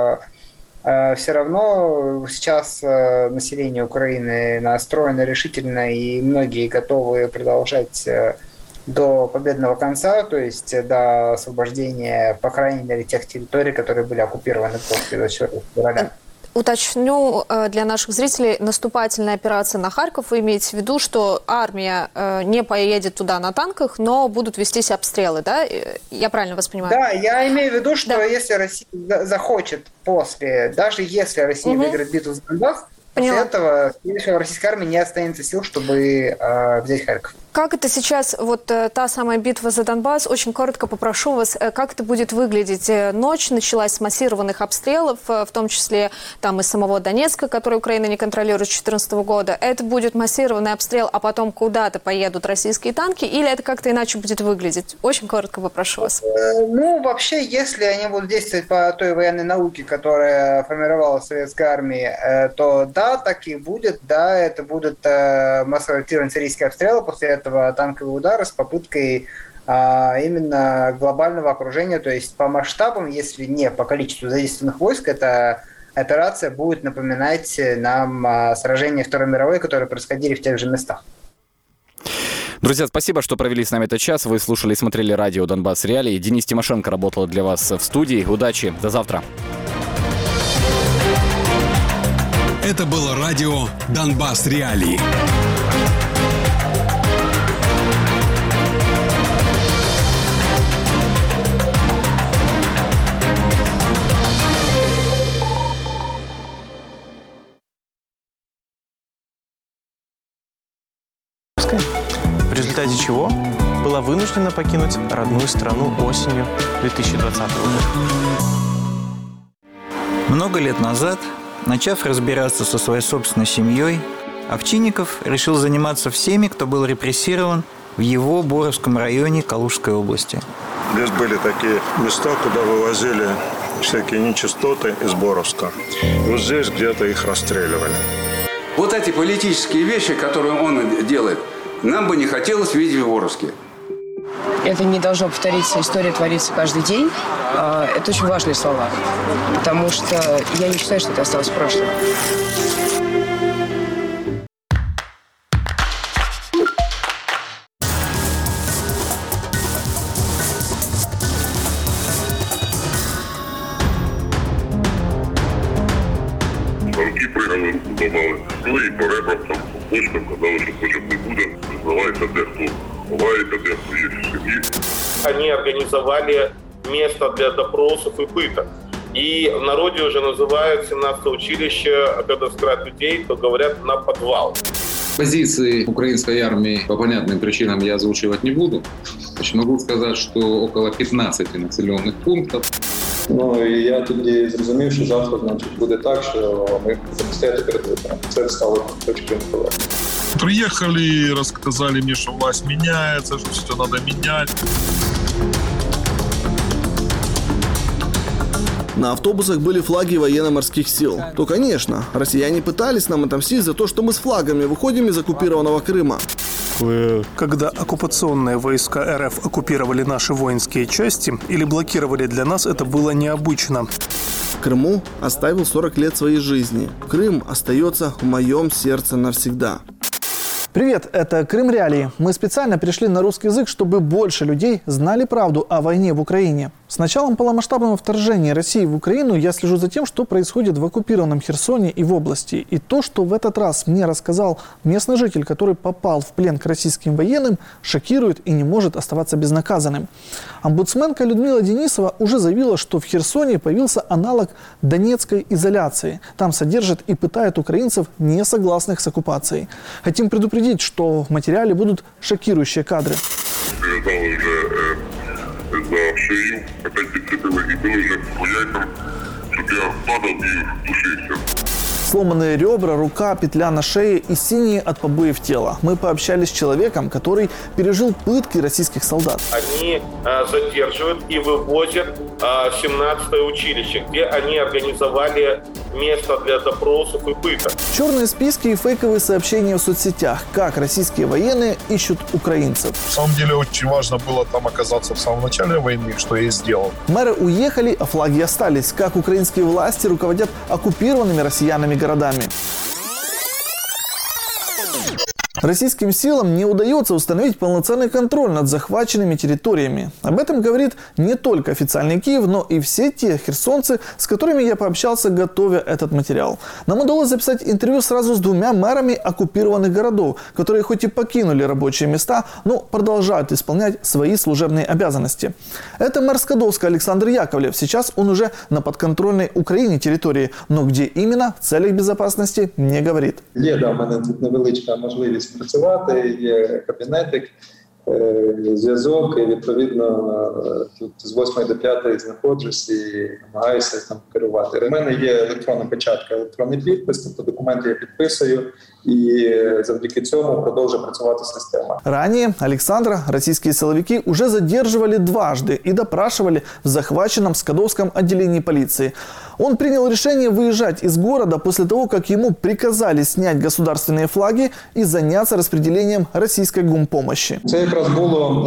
[SPEAKER 6] все равно сейчас население Украины настроено решительно, и многие готовы продолжать до победного конца, то есть до освобождения, по крайней мере, тех территорий, которые были оккупированы после 24 февраля.
[SPEAKER 7] Уточню для наших зрителей, наступательная операция на Харьков, вы имеете в виду, что армия не поедет туда на танках, но будут вестись обстрелы, да? Я правильно вас понимаю?
[SPEAKER 6] Да, я имею в виду, что если Россия захочет после, даже если Россия выиграет битву за Донбасс, после этого, в российской армии не останется сил, чтобы взять Харьков.
[SPEAKER 7] Как это сейчас, вот та самая битва за Донбасс, очень коротко попрошу вас, как это будет выглядеть? Ночь началась с массированных обстрелов, в том числе там из самого Донецка, который Украина не контролирует с 2014 года. Это будет массированный обстрел, а потом куда-то поедут российские танки, или это как-то иначе будет выглядеть? Очень коротко попрошу вас.
[SPEAKER 6] Вообще, если они будут действовать по той военной науке, которая формировалась в советской армии, то да, так и будет. Да, это будут массово активные сирийские обстрелы, после этого танковые удары с попыткой именно глобального окружения, то есть по масштабам, если не по количеству задействованных войск, эта операция будет напоминать нам сражения Второй мировой, которые происходили в тех же местах.
[SPEAKER 1] Друзья, спасибо, что провели с нами этот час. Вы слушали и смотрели радио «Донбасс Реалии». Денис Тимошенко работал для вас в студии. Удачи, до завтра.
[SPEAKER 8] Это было радио «Донбасс Реалии».
[SPEAKER 9] В результате чего была вынуждена покинуть родную страну осенью 2020 года.
[SPEAKER 10] Много лет назад, начав разбираться со своей собственной семьей, Овчинников решил заниматься всеми, кто был репрессирован в его Боровском районе Калужской области.
[SPEAKER 11] Здесь были такие места, куда вывозили всякие нечистоты из Боровска. Вот здесь где-то их расстреливали.
[SPEAKER 12] Вот эти политические вещи, которые он делает, нам бы не хотелось видеть в Боровске.
[SPEAKER 13] Это не должно повториться. История творится каждый день. Это очень важные слова, потому что я не считаю, что это осталось в прошлом.
[SPEAKER 14] Руки пригали, добавили. Ну і по ребрам, там, по почкам, казали, що хоча б не буде. Признавається, дехто ховається, дехто є в сім'ї.
[SPEAKER 15] Они организовали место для допросов и пыток. И в народе уже называют 17-е училище, когда скрывают людей, то говорят на подвал.
[SPEAKER 16] Позиции украинской армии по понятным причинам я озвучивать не буду. Значит, могу сказать, что около 15 населенных пунктов.
[SPEAKER 17] Ну і я тоді зрозумів, що завтра, значить, буде так, що ми будемо стояти перед виборами. Це стало точкою впливу.
[SPEAKER 18] Приехали, рассказали мне, что власть меняется, что все надо менять.
[SPEAKER 19] На автобусах были флаги военно-морских сил. То, конечно, россияне пытались нам отомстить за то, что мы с флагами выходим из оккупированного Крыма.
[SPEAKER 9] Когда оккупационные войска РФ оккупировали наши воинские части или блокировали для нас, это было необычно.
[SPEAKER 19] В Крыму оставил 40 лет своей жизни. Крым остается в моем сердце навсегда.
[SPEAKER 20] Привет, это Крым Реалии. Мы специально перешли на русский язык, чтобы больше людей знали правду о войне в Украине. С началом полномасштабного вторжения России в Украину я слежу за тем, что происходит в оккупированном Херсоне и в области. И то, что в этот раз мне рассказал местный житель, который попал в плен к российским военным, шокирует и не может оставаться безнаказанным. Омбудсменка Людмила Денисова уже заявила, что в Херсоне появился аналог донецкой изоляции. Там содержат и пытают украинцев, не согласных с оккупацией. Хотим предупредить, что в материале будут шокирующие кадры.
[SPEAKER 14] Привязали вже за шию, опять підцепили і били вже по яйцям, щоб я падав і душився.
[SPEAKER 20] Сломанные ребра, рука, петля на шее и синие от побоев тела. Мы пообщались с человеком, который пережил пытки российских солдат.
[SPEAKER 15] Они задерживают и вывозят 17-е училище, где они организовали место для допросов и пыток.
[SPEAKER 20] Черные списки и фейковые сообщения в соцсетях. Как российские военные ищут украинцев.
[SPEAKER 18] На самом деле очень важно было там оказаться в самом начале войны, что я и сделал.
[SPEAKER 20] Мэры уехали, а флаги остались. Как украинские власти руководят оккупированными россиянами городами. Российским силам не удается установить полноценный контроль над захваченными территориями. Об этом говорит не только официальный Киев, но и все те херсонцы, с которыми я пообщался, готовя этот материал. Нам удалось записать интервью сразу с двумя мэрами оккупированных городов, которые хоть и покинули рабочие места, но продолжают исполнять свои служебные обязанности. Это мэр Скадовска Александр Яковлев. Сейчас он уже на подконтрольной Украине территории, но где именно, в целях безопасности, не говорит.
[SPEAKER 17] Є, у мене тут невеличка можливість працювати, є кабінетик, зв'язок, і відповідно тут з 8 до 5 знаходжусь і намагаюся там керувати. У мене є електронна печатка, електронний підпис, тобто документи я підписую, и завдяки цьому продолжит працювати система.
[SPEAKER 20] Ранее Александра российские силовики уже задерживали дважды и допрашивали в захваченном Скадовском отделении полиции. Он принял решение выезжать из города после того, как ему приказали снять государственные флаги и заняться распределением российской гумпомощи.
[SPEAKER 17] Це якраз було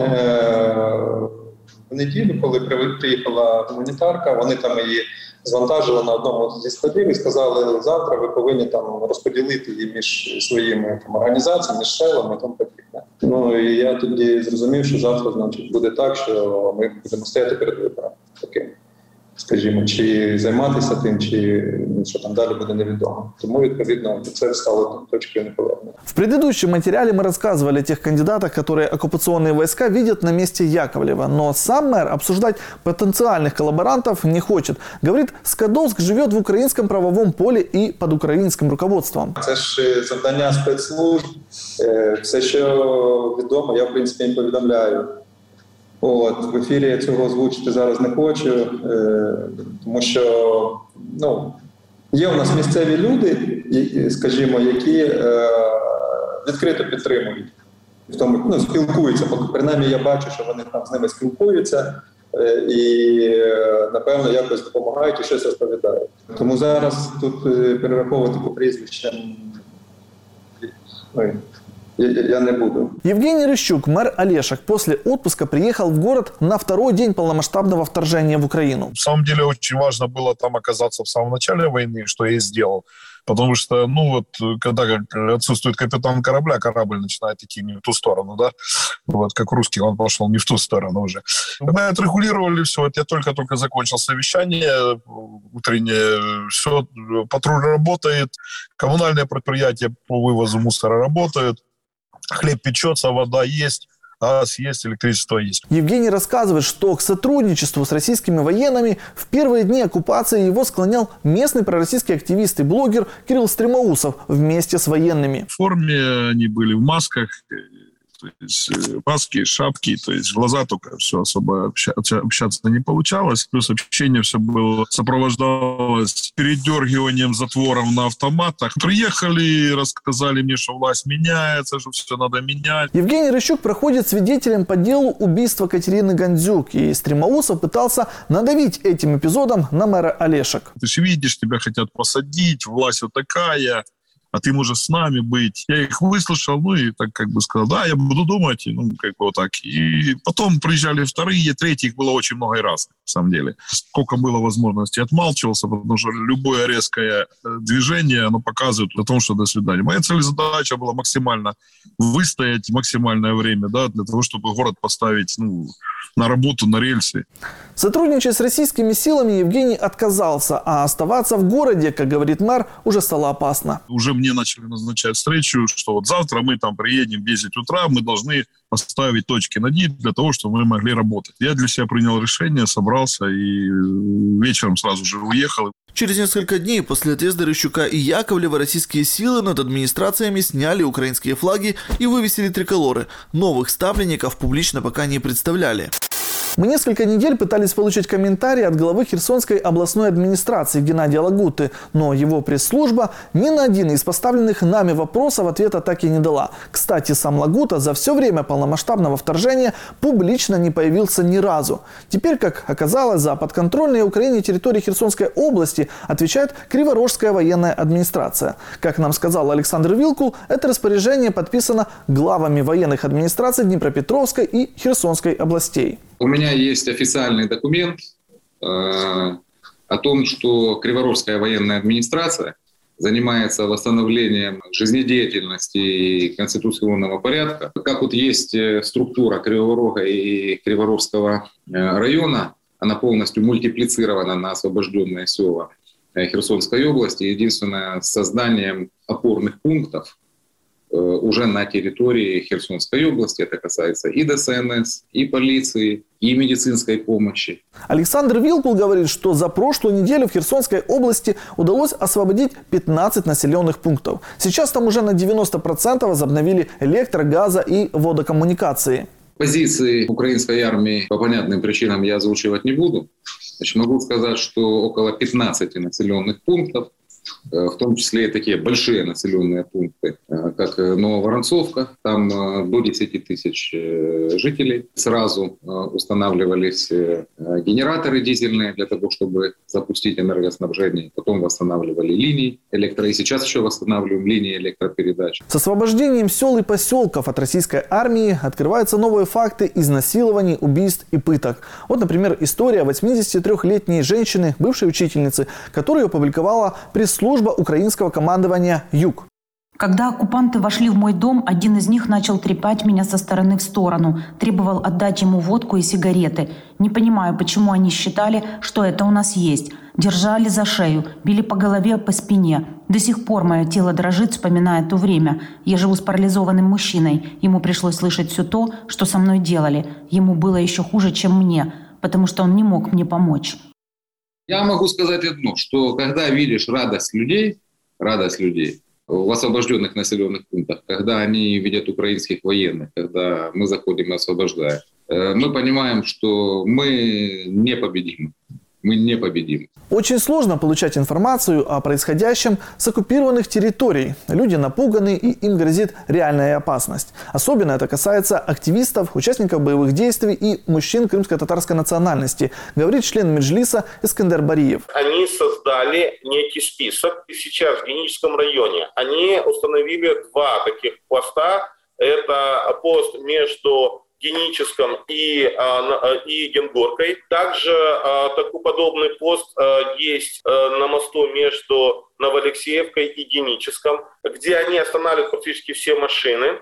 [SPEAKER 17] в неділю, коли приїхала гуманітарка, вони там її звантажили на одному зі складів і сказали, завтра ви повинні там розподілити її між своїми там організаціями, між селами і тому подібне. Ну і я тоді зрозумів, що завтра, значить, буде так, що ми будемо стояти перед вибором таким. Скажімо, чи займатися тим, чи що там далі буде невідомо. Тому, відповідно, це стало точкою неповернення.
[SPEAKER 20] В предыдущем материале мы рассказывали о тех кандидатах, которые оккупационные войска видят на месте Яковлева. Но сам мэр обсуждать потенциальных коллаборантов не хочет. Говорит, Скадовск живет в украинском правовом поле и под украинским руководством.
[SPEAKER 17] Це ж завдання спецслужб. Все, що відомо, я, в принципі, їм повідомляю. В ефірі я цього озвучити зараз не хочу, тому що є у нас місцеві люди, скажімо, які відкрито підтримують, в тому, спілкуються, принаймні я бачу, що вони там з ними спілкуються і, напевно, якось допомагають і щось розповідають. Тому зараз тут перераховувати по прізвищам я не буду.
[SPEAKER 20] Евгений Рыщук, мэр Олешек, после отпуска приехал в город на второй день полномасштабного вторжения в Украину.
[SPEAKER 18] В самом деле очень важно было там оказаться в самом начале войны, что я и сделал. Потому что, когда отсутствует капитан корабля, корабль начинает идти не в ту сторону, да? Как русский, он пошел не в ту сторону уже. Мы отрегулировали все. Я только закончил совещание утреннее. Все, патруль работает, коммунальные предприятия по вывозу мусора работают. Хлеб печется, вода есть, газ есть, электричество есть.
[SPEAKER 20] Евгений рассказывает, что к сотрудничеству с российскими военными в первые дни оккупации его склонял местный пророссийский активист и блогер Кирилл Стремоусов вместе с военными.
[SPEAKER 18] В форме они были, в масках, то есть маски, шапки, то есть глаза только, все особо общаться не получалось. Плюс общение все было сопровождалось передергиванием затворов на автоматах. Приехали, рассказали мне, что власть меняется, что все надо менять.
[SPEAKER 20] Евгений Рыщук проходит свидетелем по делу убийства Катерины Гандзюк, и Стремоусов пытался надавить этим эпизодом на мэра Олешек.
[SPEAKER 18] Ты же видишь, тебя хотят посадить, власть вот такая, а ты можешь с нами быть. Я их выслушал, и так сказал, да, я буду думать, вот так. И потом приезжали вторые, третьи, их было очень много раз, на самом деле. Сколько было возможностей, отмалчивался, потому что любое резкое движение, оно показывает о том, что до свидания. Моя цель и задача была максимально выстоять максимальное время, да, для того, чтобы город поставить, на работу, на рельсы.
[SPEAKER 20] Сотрудничать с российскими силами Евгений отказался, а оставаться в городе, как говорит мэр, уже стало опасно.
[SPEAKER 18] Уже мне начали назначать встречу, что вот завтра мы там приедем в 10 утра, мы должны поставить точки над «и» для того, чтобы мы могли работать. Я для себя принял решение, собрался и вечером сразу же уехал.
[SPEAKER 19] Через несколько дней после отъезда Рыщука и Яковлева российские силы над администрациями сняли украинские флаги и вывесили триколоры. Новых ставленников публично пока не представляли.
[SPEAKER 20] Мы несколько недель пытались получить комментарии от главы Херсонской областной администрации Геннадия Лагуты, но его пресс-служба ни на один из поставленных нами вопросов ответа так и не дала. Кстати, сам Лагута за все время полномасштабного вторжения публично не появился ни разу. Теперь, как оказалось, за подконтрольные Украине территории Херсонской области отвечает Криворожская военная администрация. Как нам сказал Александр Вилкул, это распоряжение подписано главами военных администраций Днепропетровской и Херсонской областей.
[SPEAKER 16] У меня есть официальный документ о том, что Криворожская военная администрация занимается восстановлением жизнедеятельности и конституционного порядка. Как вот есть структура Кривого Рога и Криворожского района, она полностью мультиплицирована на освобожденные села Херсонской области, единственное, с созданием опорных пунктов уже на территории Херсонской области. Это касается и ДСНС, и полиции, и медицинской помощи.
[SPEAKER 20] Александр Вилкул говорит, что за прошлую неделю в Херсонской области удалось освободить 15 населенных пунктов. Сейчас там уже на 90% возобновили электро-, газо- и водокоммуникации.
[SPEAKER 16] Позиции украинской армии по понятным причинам я озвучивать не буду. Значит, могу сказать, что около 15 населенных пунктов, в том числе и такие большие населенные пункты, как Нововоронцовка, там до 10 тысяч жителей. Сразу устанавливались генераторы дизельные для того, чтобы запустить энергоснабжение. Потом восстанавливали линии электро, и сейчас еще восстанавливаем линии электропередач.
[SPEAKER 20] С освобождением сел и поселков от российской армии открываются новые факты изнасилований, убийств и пыток. Вот, например, история 83-летней женщины, бывшей учительницы, которую опубликовала пресс-служба украинского командования «Юг».
[SPEAKER 21] Когда оккупанты вошли в мой дом, один из них начал трепать меня со стороны в сторону, требовал отдать ему водку и сигареты. Не понимаю, почему они считали, что это у нас есть. Держали за шею, били по голове, по спине. До сих пор мое тело дрожит, вспоминая то время. Я живу с парализованным мужчиной. Ему пришлось слышать все то, что со мной делали. Ему было еще хуже, чем мне, потому что он не мог мне помочь.
[SPEAKER 16] Я могу сказать одно, что когда видишь радость людей в освобожденных населенных пунктах, когда они видят украинских военных, когда мы заходим и освобождаем, мы понимаем, что мы непобедимы. Мы непобедимы.
[SPEAKER 20] Очень сложно получать информацию о происходящем с оккупированных территорий. Люди напуганы, и им грозит реальная опасность. Особенно это касается активистов, участников боевых действий и мужчин крымско-татарской национальности, говорит член Меджлиса Искандер Бариев.
[SPEAKER 15] Они создали некий список. И сейчас в Геническом районе они установили 2 таких поста. Это пост между Геническом и Генгоркой. Также такой подобный пост есть на мосту между Новоалексеевкой и Геническом, где они останавливают практически все машины.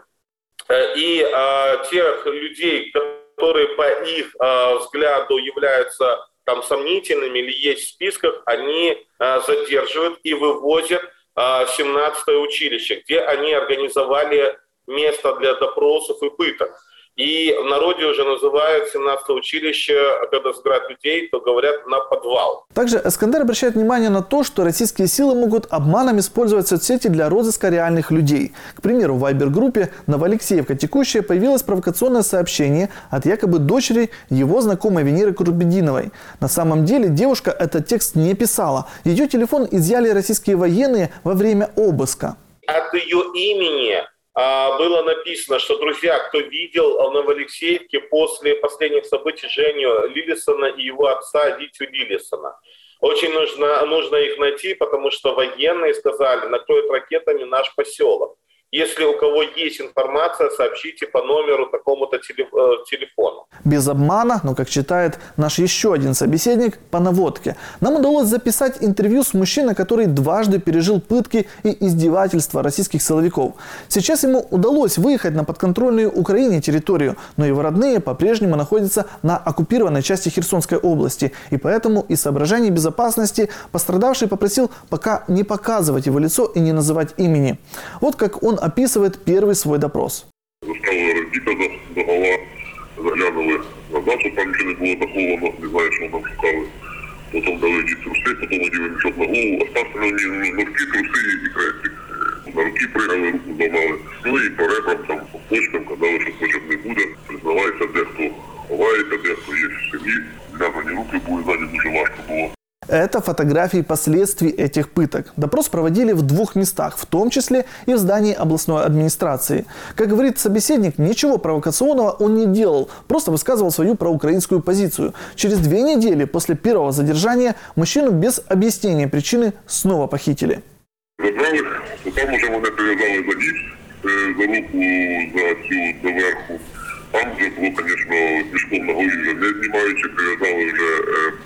[SPEAKER 15] И тех людей, которые по их взгляду являются там сомнительными или есть в списках, они задерживают и вывозят в 17-е училище, где они организовали место для допросов и пыток. И в народе уже называют 17-е училище, когда собирают людей, то говорят на подвал.
[SPEAKER 20] Также Искандер обращает внимание на то, что российские силы могут обманом использовать соцсети для розыска реальных людей. К примеру, в вайбер-группе «Новоалексеевка текущая» появилось провокационное сообщение от якобы дочери его знакомой Венеры Курбединовой. На самом деле девушка этот текст не писала. Ее телефон изъяли российские военные во время обыска.
[SPEAKER 15] От ее имени было написано, что, друзья, кто видел в Новоалексеевке после последних событий Женю Лилисона и его отца Витю Лилисона. Очень нужно их найти, потому что военные сказали, накроют ракетами наш поселок. Если у кого есть информация, сообщите по номеру такому-то телефону.
[SPEAKER 20] Без обмана, но, как читает наш еще один собеседник, по наводке. Нам удалось записать интервью с мужчиной, который дважды пережил пытки и издевательства российских силовиков. Сейчас ему удалось выехать на подконтрольную Украине территорию, но его родные по-прежнему находятся на оккупированной части Херсонской области. И поэтому из соображений безопасности пострадавший попросил пока не показывать его лицо и не называть имени. Вот как он описывает первый свой допрос.
[SPEAKER 14] Заставили розбіта догола, заглянули назад, щоб там нічого не було заховано, не знаю, що там шукали. Потім дали ті труси, потім оділи мішок на голову, остався мені носки, труси і крестик. На руки пригали, руку зламали. Ну і по ребрам, там, по почкам, казали, що почок не буде. Признавається, дехто ховається, дехто є в сім'ї. Зв'язані руки були, ззаді дуже важко було.
[SPEAKER 20] Это фотографии последствий этих пыток. Допрос проводили в 2 местах, в том числе и в здании областной администрации. Как говорит собеседник, ничего провокационного он не делал, просто высказывал свою проукраинскую позицию. Через 2 недели после первого задержания мужчину без объяснения причины снова похитили.
[SPEAKER 14] Забрали, то там уже мене прив'язали за ніч, за руку, за цю доверху. Там вже було, звісно, мішком на голові вже не знімаючи, прив'язали вже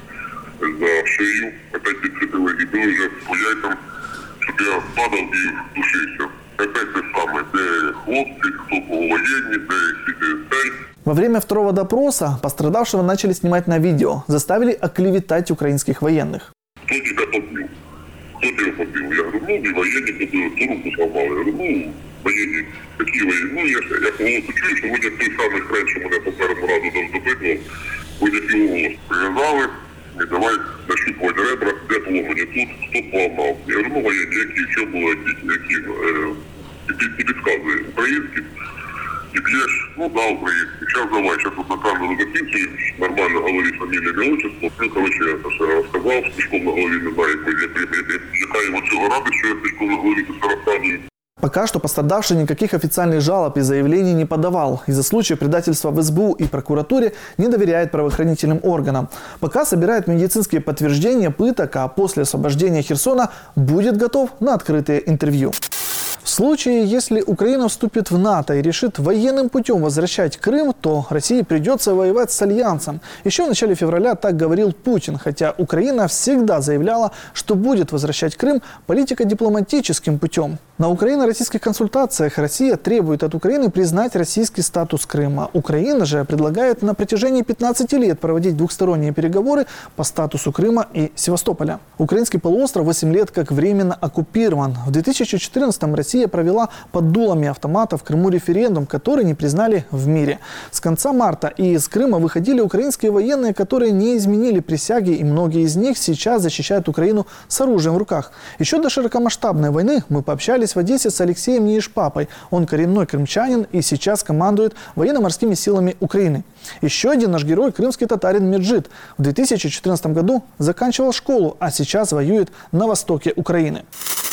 [SPEAKER 14] за шию, опять підсипили і били вже по яйцям, щоб я падав і душився. Опять те саме, де хлопці, хто воєнні, де сидять.
[SPEAKER 20] Во время второго допроса пострадавшего начали снимать на видео, заставили оклеветать украинских военных.
[SPEAKER 14] Кто тебя побил? Кто тебя побил? Я говорю, ну, не военные побили, кто руку сломал. Я говорю, ну, военные, какие военные? Ну, я по голосу чую, що вони той самий хрен, що мене по першому разу допитував, вони голос прив'язали. Не давай нащупувати ребра, де поломані тут, хто поламав. Я говорю, ну воєнні, які, що було, які, не підказує. Українські, і б'єш, ну да, українські. Зараз давай, зараз тут на камеру закінчую, нормально говори фамілія, ім'я, отчество. Ну, коротше, я це все розказав, з пішком на голові, не знаю, яка йому цього ради, що я з пішком на голові це все розказую.
[SPEAKER 20] Пока что пострадавший никаких официальных жалоб и заявлений не подавал. Из-за случая предательства в СБУ и прокуратуре не доверяет правоохранительным органам. Пока собирает медицинские подтверждения пыток, а после освобождения Херсона будет готов на открытые интервью. В случае, если Украина вступит в НАТО и решит военным путем возвращать Крым, то России придется воевать с альянсом. Еще в начале февраля так говорил Путин, хотя Украина всегда заявляла, что будет возвращать Крым политико-дипломатическим путем. На украино-российских консультациях Россия требует от Украины признать российский статус Крыма. Украина же предлагает на протяжении 15 лет проводить двухсторонние переговоры по статусу Крыма и Севастополя. Украинский полуостров 8 лет как временно оккупирован. В 2014-м Россия провела под дулами автомата в Крыму референдум, который не признали в мире. С конца марта из Крыма выходили украинские военные, которые не изменили присяги, и многие из них сейчас защищают Украину с оружием в руках. Еще до широкомасштабной войны мы пообщались в Одессе с Алексеем Неишпапой. Он коренной крымчанин и сейчас командует военно-морскими силами Украины. Еще один наш герой – крымский татарин Меджид. В 2014 году заканчивал школу, а сейчас воюет на востоке Украины.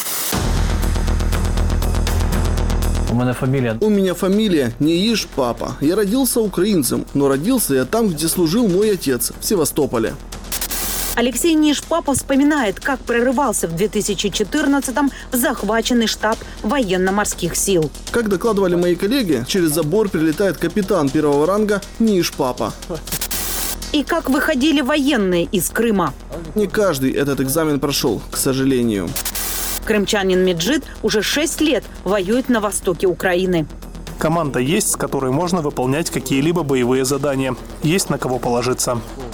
[SPEAKER 19] У меня фамилия Неишпапа. Я родился украинцем, но родился я там, где служил мой отец, в Севастополе.
[SPEAKER 21] Алексей Неишпапа вспоминает, как прорывался в 2014-м в захваченный штаб военно-морских сил.
[SPEAKER 19] Как докладывали мои коллеги, через забор прилетает капитан первого ранга Неишпапа.
[SPEAKER 21] И как выходили военные из Крыма.
[SPEAKER 19] Не каждый этот экзамен прошел, к сожалению.
[SPEAKER 21] Крымчанин Меджид уже 6 лет воюет на востоке Украины.
[SPEAKER 9] Команда есть, с которой можно выполнять какие-либо боевые задания. Есть на кого положиться.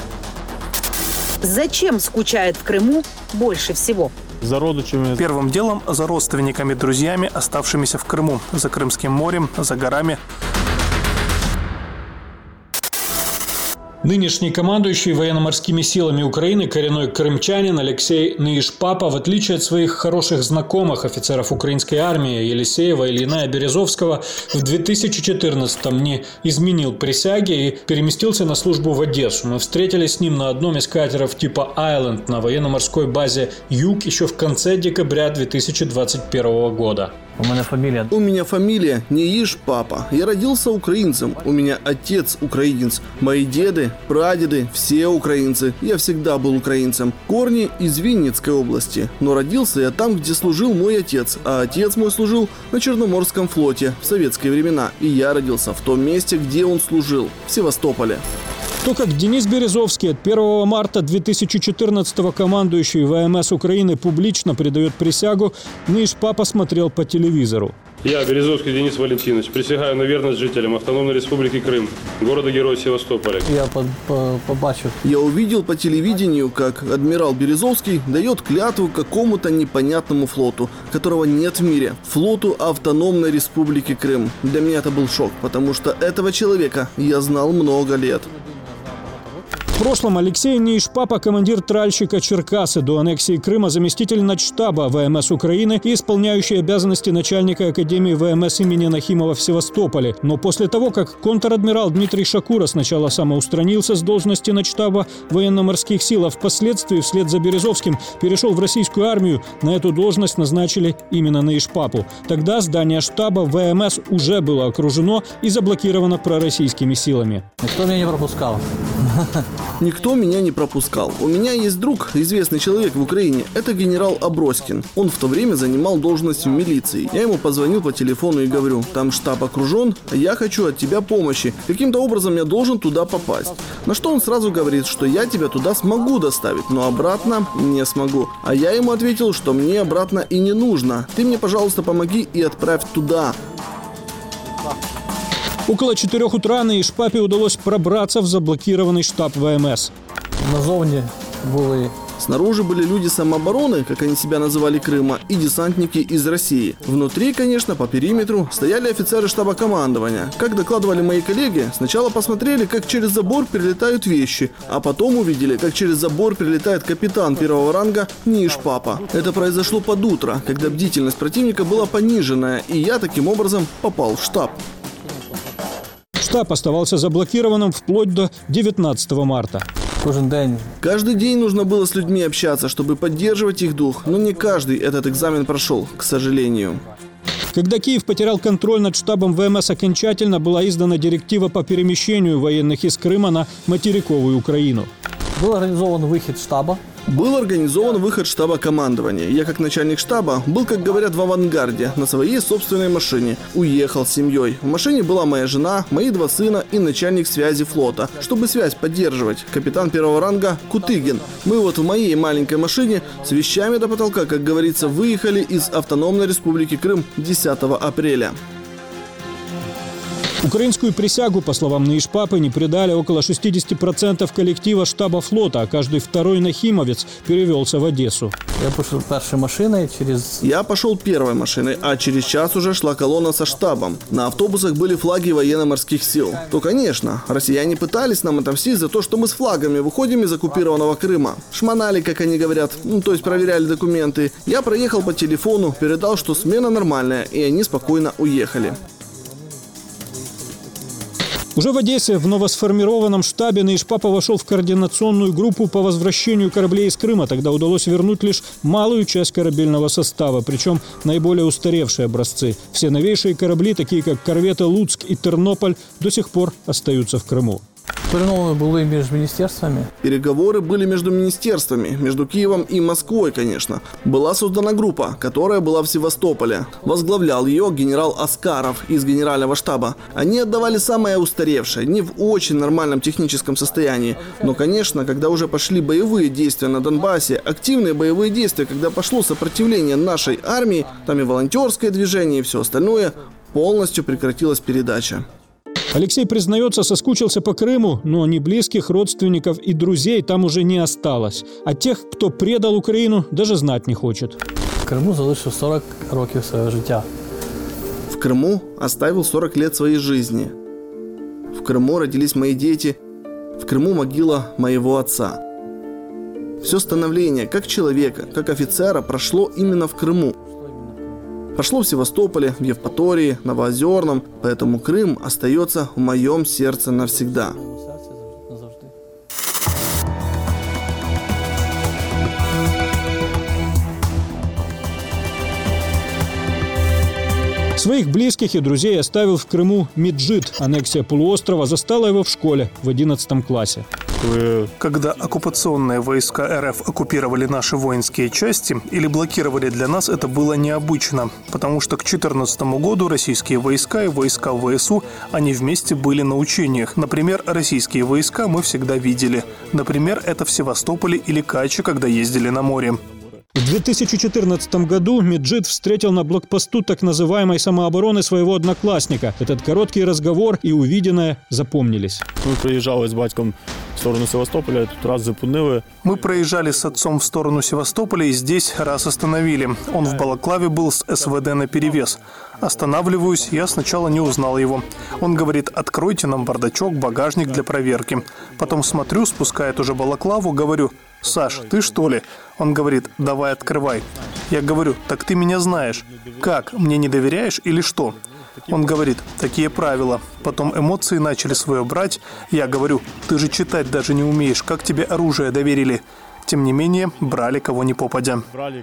[SPEAKER 21] Зачем скучает в Крыму больше всего?
[SPEAKER 9] За родичами. Первым делом за родственниками, друзьями, оставшимися в Крыму. За Крымским морем, за горами.
[SPEAKER 2] Нынешний командующий военно-морскими силами Украины коренной крымчанин Алексей Неишпапа, в отличие от своих хороших знакомых офицеров украинской армии Елисеева, Ильина и Березовского, в 2014-м не изменил присяги и переместился на службу в Одессу. Мы встретились с ним на одном из катеров типа «Айленд» на военно-морской базе «Юг» еще в конце декабря 2021 года.
[SPEAKER 19] У меня фамилия Неишпапа. Я родился украинцем. У меня отец украинец. Мои деды, прадеды, все украинцы. Я всегда был украинцем. Корни из Винницкой области. Но родился я там, где служил мой отец. А отец мой служил на Черноморском флоте в советские времена. И я родился в том месте, где он служил, в Севастополе.
[SPEAKER 2] То, как Денис Березовский от 1 марта 2014-го командующий ВМС Украины публично придает присягу, Неишпапа смотрел по телевизору.
[SPEAKER 22] Я, Березовский Денис Валентинович, присягаю на верность жителям Автономной Республики Крым, города-героя Севастополя.
[SPEAKER 19] Я увидел по телевидению, как адмирал Березовский дает клятву какому-то непонятному флоту, которого нет в мире. Флоту Автономной Республики Крым. Для меня это был шок, потому что этого человека я знал много лет.
[SPEAKER 2] В прошлом Алексей Неишпапа, командир тральщика «Черкасы», до аннексии Крыма заместитель начштаба ВМС Украины и исполняющий обязанности начальника Академии ВМС имени Нахимова в Севастополе. Но после того, как контр-адмирал Дмитрий Шакура сначала самоустранился с должности начштаба военно-морских сил, а впоследствии вслед за Березовским перешел в российскую армию, на эту должность назначили именно Неишпапу. Тогда здание штаба ВМС уже было окружено и заблокировано пророссийскими силами.
[SPEAKER 23] Никто меня не пропускал.
[SPEAKER 19] Никто меня не пропускал. У меня есть друг, известный человек в Украине. Это генерал Аброськин. Он в то время занимал должность в милиции. Я ему позвонил по телефону и говорю: там штаб окружен, я хочу от тебя помощи. Каким-то образом я должен туда попасть. На что он сразу говорит, что я тебя туда смогу доставить, но обратно не смогу. А я ему ответил, что мне обратно и не нужно. Ты мне, пожалуйста, помоги и отправь туда.
[SPEAKER 2] Около 4 утра Неишпапе удалось пробраться в заблокированный штаб ВМС.
[SPEAKER 19] Снаружи были люди самообороны, как они себя называли, Крыма, и десантники из России. Внутри, конечно, по периметру стояли офицеры штаба командования. Как докладывали мои коллеги, сначала посмотрели, как через забор перелетают вещи, а потом увидели, как через забор перелетает капитан первого ранга Неишпапа. Это произошло под утро, когда бдительность противника была пониженная, и я таким образом попал в штаб.
[SPEAKER 2] Штаб оставался заблокированным вплоть до 19 марта.
[SPEAKER 19] Каждый день нужно было с людьми общаться, чтобы поддерживать их дух, но не каждый этот экзамен прошел, к сожалению.
[SPEAKER 2] Когда Киев потерял контроль над штабом ВМС окончательно, была издана директива по перемещению военных из Крыма на материковую Украину.
[SPEAKER 20] Был организован выход штаба.
[SPEAKER 19] Был организован выход штаба командования. Я, как начальник штаба, был, как говорят, в авангарде, на своей собственной машине. Уехал с семьей. В машине была моя жена, мои 2 сына и начальник связи флота. Чтобы связь поддерживать, капитан 1-го ранга Кутыгин. Мы вот в моей маленькой машине с вещами до потолка, как говорится, выехали из Автономной Республики Крым 10 апреля.
[SPEAKER 2] Украинскую присягу, по словам Наишпапы, не предали около 60% коллектива штаба флота, а каждый второй нахимовец перевелся в Одессу.
[SPEAKER 20] Я пошел первой машиной
[SPEAKER 19] Я пошел первой машиной, а через час уже шла колонна со штабом. На автобусах были флаги военно-морских сил. То, конечно, россияне пытались нам отомстить за то, что мы с флагами выходим из оккупированного Крыма. Шмонали, как они говорят, то есть проверяли документы. Я проехал по телефону, передал, что смена нормальная, и они спокойно уехали.
[SPEAKER 2] Уже в Одессе в новосформированном штабе Наишпапа вошел в координационную группу по возвращению кораблей из Крыма. Тогда удалось вернуть лишь малую часть корабельного состава, причем наиболее устаревшие образцы. Все новейшие корабли, такие как корветы «Луцк» и «Тернополь», до сих пор остаются в Крыму.
[SPEAKER 20] Переговоры были между министерствами?
[SPEAKER 19] Переговоры были между министерствами, между Киевом и Москвой, конечно. Была создана группа, которая была в Севастополе. Возглавлял ее генерал Аскаров из генерального штаба. Они отдавали самое устаревшее, не в очень нормальном техническом состоянии. Но, конечно, когда уже пошли боевые действия на Донбассе, активные боевые действия, когда пошло сопротивление нашей армии, там и волонтерское движение, и все остальное, полностью прекратилась передача.
[SPEAKER 2] Алексей признается, соскучился по Крыму, но ни близких, родственников и друзей там уже не осталось. А тех, кто предал Украину, даже знать не хочет.
[SPEAKER 20] В Криму залишив 40 років своего життя.
[SPEAKER 19] В Крыму оставил 40 лет своей жизни. В Крыму родились мои дети. В Крыму могила моего отца. Все становление как человека, как офицера прошло именно в Крыму. Прошло в Севастополе, в Евпатории, Новоозерном, поэтому Крым остается в моем сердце навсегда.
[SPEAKER 2] Своих близких и друзей оставил в Крыму Меджид. Аннексия полуострова застала его в школе в 11 классе.
[SPEAKER 9] Когда оккупационные войска РФ оккупировали наши воинские части или блокировали для нас, это было необычно, потому что к 2014 году российские войска и войска ВСУ, они вместе были на учениях. Например, российские войска мы всегда видели. Например, это в Севастополе или Каче, когда ездили на море.
[SPEAKER 2] В 2014 году Меджид встретил на блокпосту так называемой самообороны своего одноклассника. Этот короткий разговор и увиденное запомнились.
[SPEAKER 3] Мы приезжали с батьком в сторону Севастополя, тут раз зупинили.
[SPEAKER 9] Мы проезжали с отцом в сторону Севастополя и здесь раз остановили. Он в балаклаве был с СВД наперевес. Останавливаюсь, я сначала не узнал его. Он говорит: откройте нам бардачок, багажник для проверки. Потом смотрю, спускает уже балаклаву, говорю: Саш, ты что ли? Он говорит: давай открывай. Я говорю: так ты меня знаешь. Как, мне не доверяешь или что? Он говорит: такие правила. Потом эмоции начали свое брать. Я говорю: ты же читать даже не умеешь, как тебе оружие доверили? Тем не менее, брали кого ни попадя.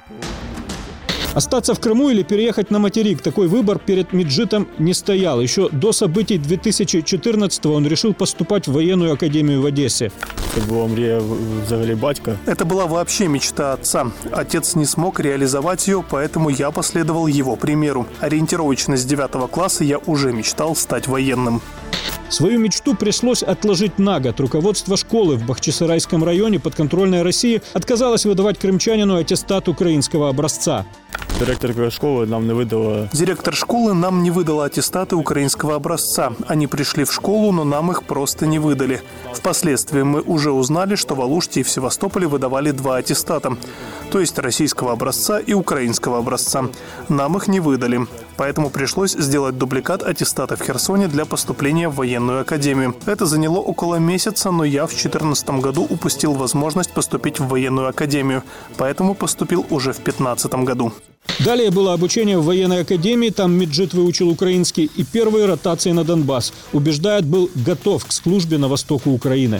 [SPEAKER 2] Остаться в Крыму или переехать на материк – такой выбор перед Меджидом не стоял. Еще до событий 2014-го он решил поступать в военную академию в Одессе.
[SPEAKER 3] Это была мрия взагалі батька.
[SPEAKER 9] Это была вообще мечта отца. Отец не смог реализовать ее, поэтому я последовал его примеру. Ориентировочно с 9 класса я уже мечтал стать военным.
[SPEAKER 2] Свою мечту пришлось отложить на год. Руководство школы в Бахчисарайском районе подконтрольной России отказалось выдавать крымчанину аттестат украинского образца.
[SPEAKER 3] Директор школы нам не выдала.
[SPEAKER 9] Директор школы нам не выдала аттестаты украинского образца. Они пришли в школу, но нам их просто не выдали. Впоследствии мы уже узнали, что в Алуште и в Севастополе выдавали 2 аттестата. То есть российского образца и украинского образца. Нам их не выдали. Поэтому пришлось сделать дубликат аттестата в Херсоне для поступления в военную академию. Это заняло около месяца, но я в 2014 году упустил возможность поступить в военную академию. Поэтому поступил уже в 2015 году.
[SPEAKER 2] Далее было обучение в военной академии, там Меджид выучил украинский, и первые ротации на Донбасс. Убеждает, был готов к службе на востоку Украины.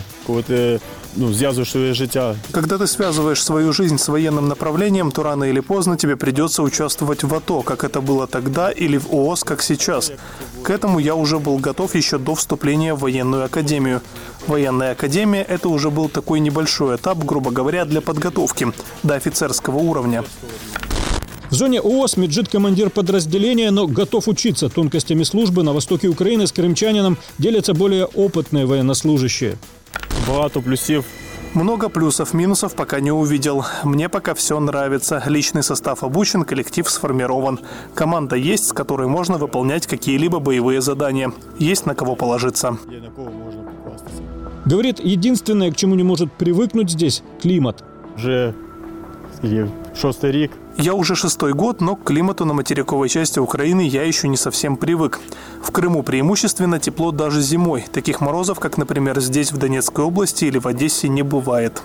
[SPEAKER 9] Когда ты связываешь свою жизнь с военным направлением, то рано или поздно тебе придется участвовать в АТО, как это было тогда США или в ООС, как сейчас. К этому я уже был готов еще до вступления в военную академию. Военная академия – это уже был такой небольшой этап, грубо говоря, для подготовки до офицерского уровня.
[SPEAKER 2] В зоне ООС Меджид командир подразделения, но готов учиться. Тонкостями службы на востоке Украины с крымчанином делятся более опытные военнослужащие.
[SPEAKER 3] Багато плюсів.
[SPEAKER 9] Много плюсов, минусов пока не увидел. Мне пока все нравится. Личный состав обучен, коллектив сформирован. Команда есть, с которой можно выполнять какие-либо боевые задания. Есть на кого положиться.
[SPEAKER 2] Говорит, единственное, к чему не может привыкнуть здесь – климат.
[SPEAKER 3] Вже 6-й рік.
[SPEAKER 9] Я уже 6-й год, но к климату на материковой части Украины я еще не совсем привык. В Крыму преимущественно тепло даже зимой. Таких морозов, как, например, здесь, в Донецкой области или в Одессе, не бывает.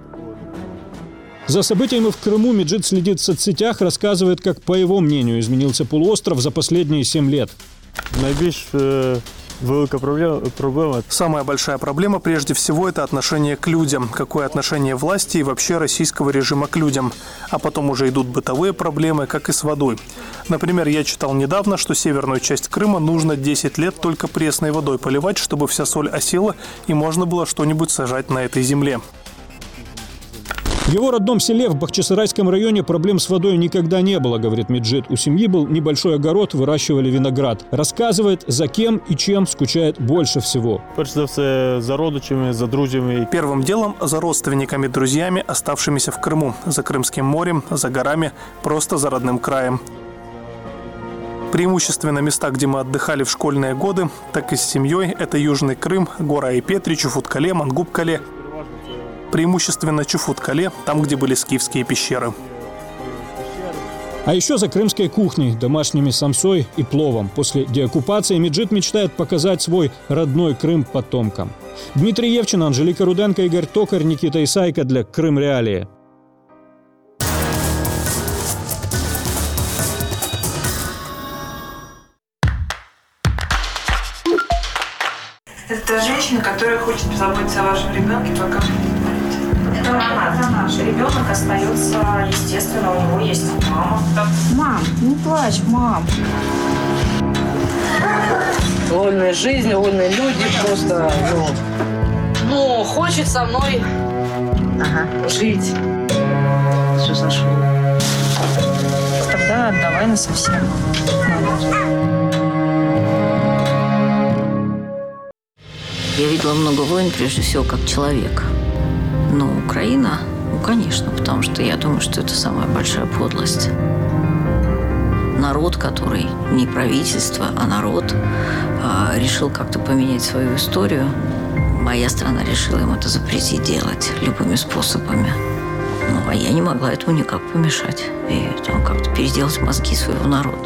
[SPEAKER 2] За событиями в Крыму Меджид следит в соцсетях, рассказывает, как, по его мнению, изменился полуостров за последние 7 лет.
[SPEAKER 3] Найбільш велика проблема.
[SPEAKER 9] Самая большая проблема, прежде всего, это отношение к людям. Какое отношение власти и вообще российского режима к людям. А потом уже идут бытовые проблемы, как и с водой. Например, я читал недавно, что северную часть Крыма нужно 10 лет только пресной водой поливать, чтобы вся соль осела и можно было что-нибудь сажать на этой земле.
[SPEAKER 2] В его родном селе в Бахчисарайском районе проблем с водой никогда не было, говорит Меджид. У семьи был небольшой огород, выращивали виноград. Рассказывает, за кем и чем скучает больше всего.
[SPEAKER 3] Перш за все, за родичами, за друзьями.
[SPEAKER 9] Первым делом за родственниками, друзьями, оставшимися в Крыму. За Крымским морем, за горами, просто за родным краем. Преимущественно места, где мы отдыхали в школьные годы, так и с семьей, это Южный Крым, гора Айпетри, Чуфут-Кале, Мангуб-Кале. Преимущественно Чуфут-Кале, там, где были скифские пещеры.
[SPEAKER 2] А еще за крымской кухней, домашними самсой и пловом. После деоккупации Меджид мечтает показать свой родной Крым потомкам. Дмитрий Евчин, Анжелика Руденко, Игорь Токарь, Никита Исайко для Крым Реалии.
[SPEAKER 4] Это женщина, которая хочет позаботиться о вашем ребенке, пока вы не знаете. Это наш ребенок остается, естественно, у него есть мама.
[SPEAKER 21] Мам, не плачь, мам.
[SPEAKER 13] Вольная жизнь, вольные люди просто, ну, хочет со мной жить. Все зашло.
[SPEAKER 21] Тогда отдавай нас совсем.
[SPEAKER 5] Я видела много войн, прежде всего, как человек. Но Украина, ну, конечно, потому что я думаю, что это самая большая подлость. Народ, который не правительство, а народ, решил как-то поменять свою историю. Моя страна решила им это запретить делать любыми способами. Ну, а я не могла этому никак помешать. И там как-то переделать мозги своего народа.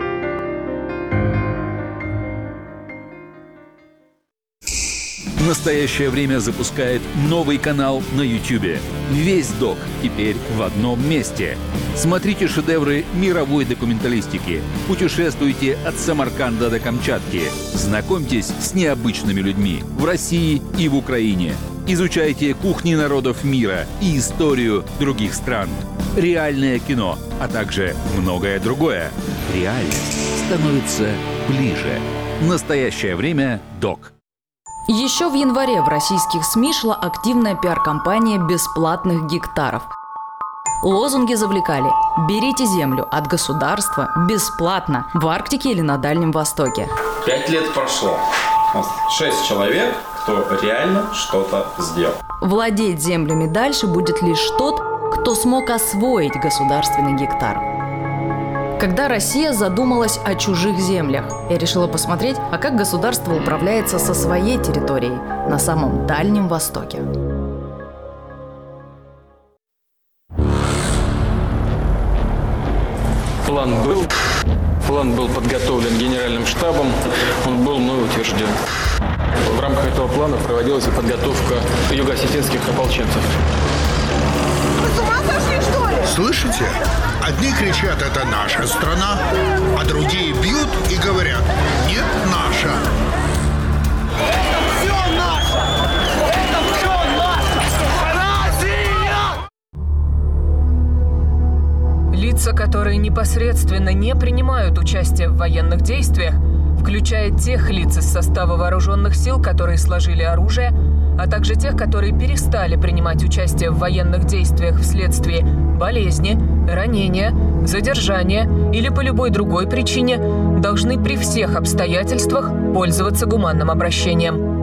[SPEAKER 23] Настоящее время запускает новый канал на YouTube. Весь док теперь в одном месте. Смотрите шедевры мировой документалистики. Путешествуйте от Самарканда до Камчатки. Знакомьтесь с необычными людьми в России и в Украине. Изучайте кухни народов мира и историю других стран. Реальное кино, а также многое другое. Реальность становится ближе. Настоящее время док.
[SPEAKER 24] Еще в январе в российских СМИ шла активная пиар-компания бесплатных гектаров. Лозунги завлекали: «Берите землю от государства бесплатно в Арктике или на Дальнем Востоке».
[SPEAKER 25] 5 лет прошло. 6 человек, кто реально что-то сделал.
[SPEAKER 24] Владеть землями дальше будет лишь тот, кто смог освоить государственный гектар. Когда Россия задумалась о чужих землях, я решила посмотреть, а как государство управляется со своей территорией на самом Дальнем Востоке.
[SPEAKER 26] План был подготовлен генеральным штабом, он был мной утвержден. В рамках этого плана проводилась и подготовка юго-осетинских ополченцев.
[SPEAKER 27] Вы с ума сошли, что ли? Слышите? Одни кричат, это наша страна, а другие бьют и говорят, нет, наша. Это все наше! Это все наше! Россия!
[SPEAKER 28] Лица, которые
[SPEAKER 1] непосредственно не принимают участие в военных действиях, включая тех лиц из состава вооруженных сил, которые сложили оружие, а также тех, которые перестали принимать участие в военных действиях вследствие болезни, ранения, задержания или по любой другой причине, должны при всех обстоятельствах пользоваться гуманным обращением.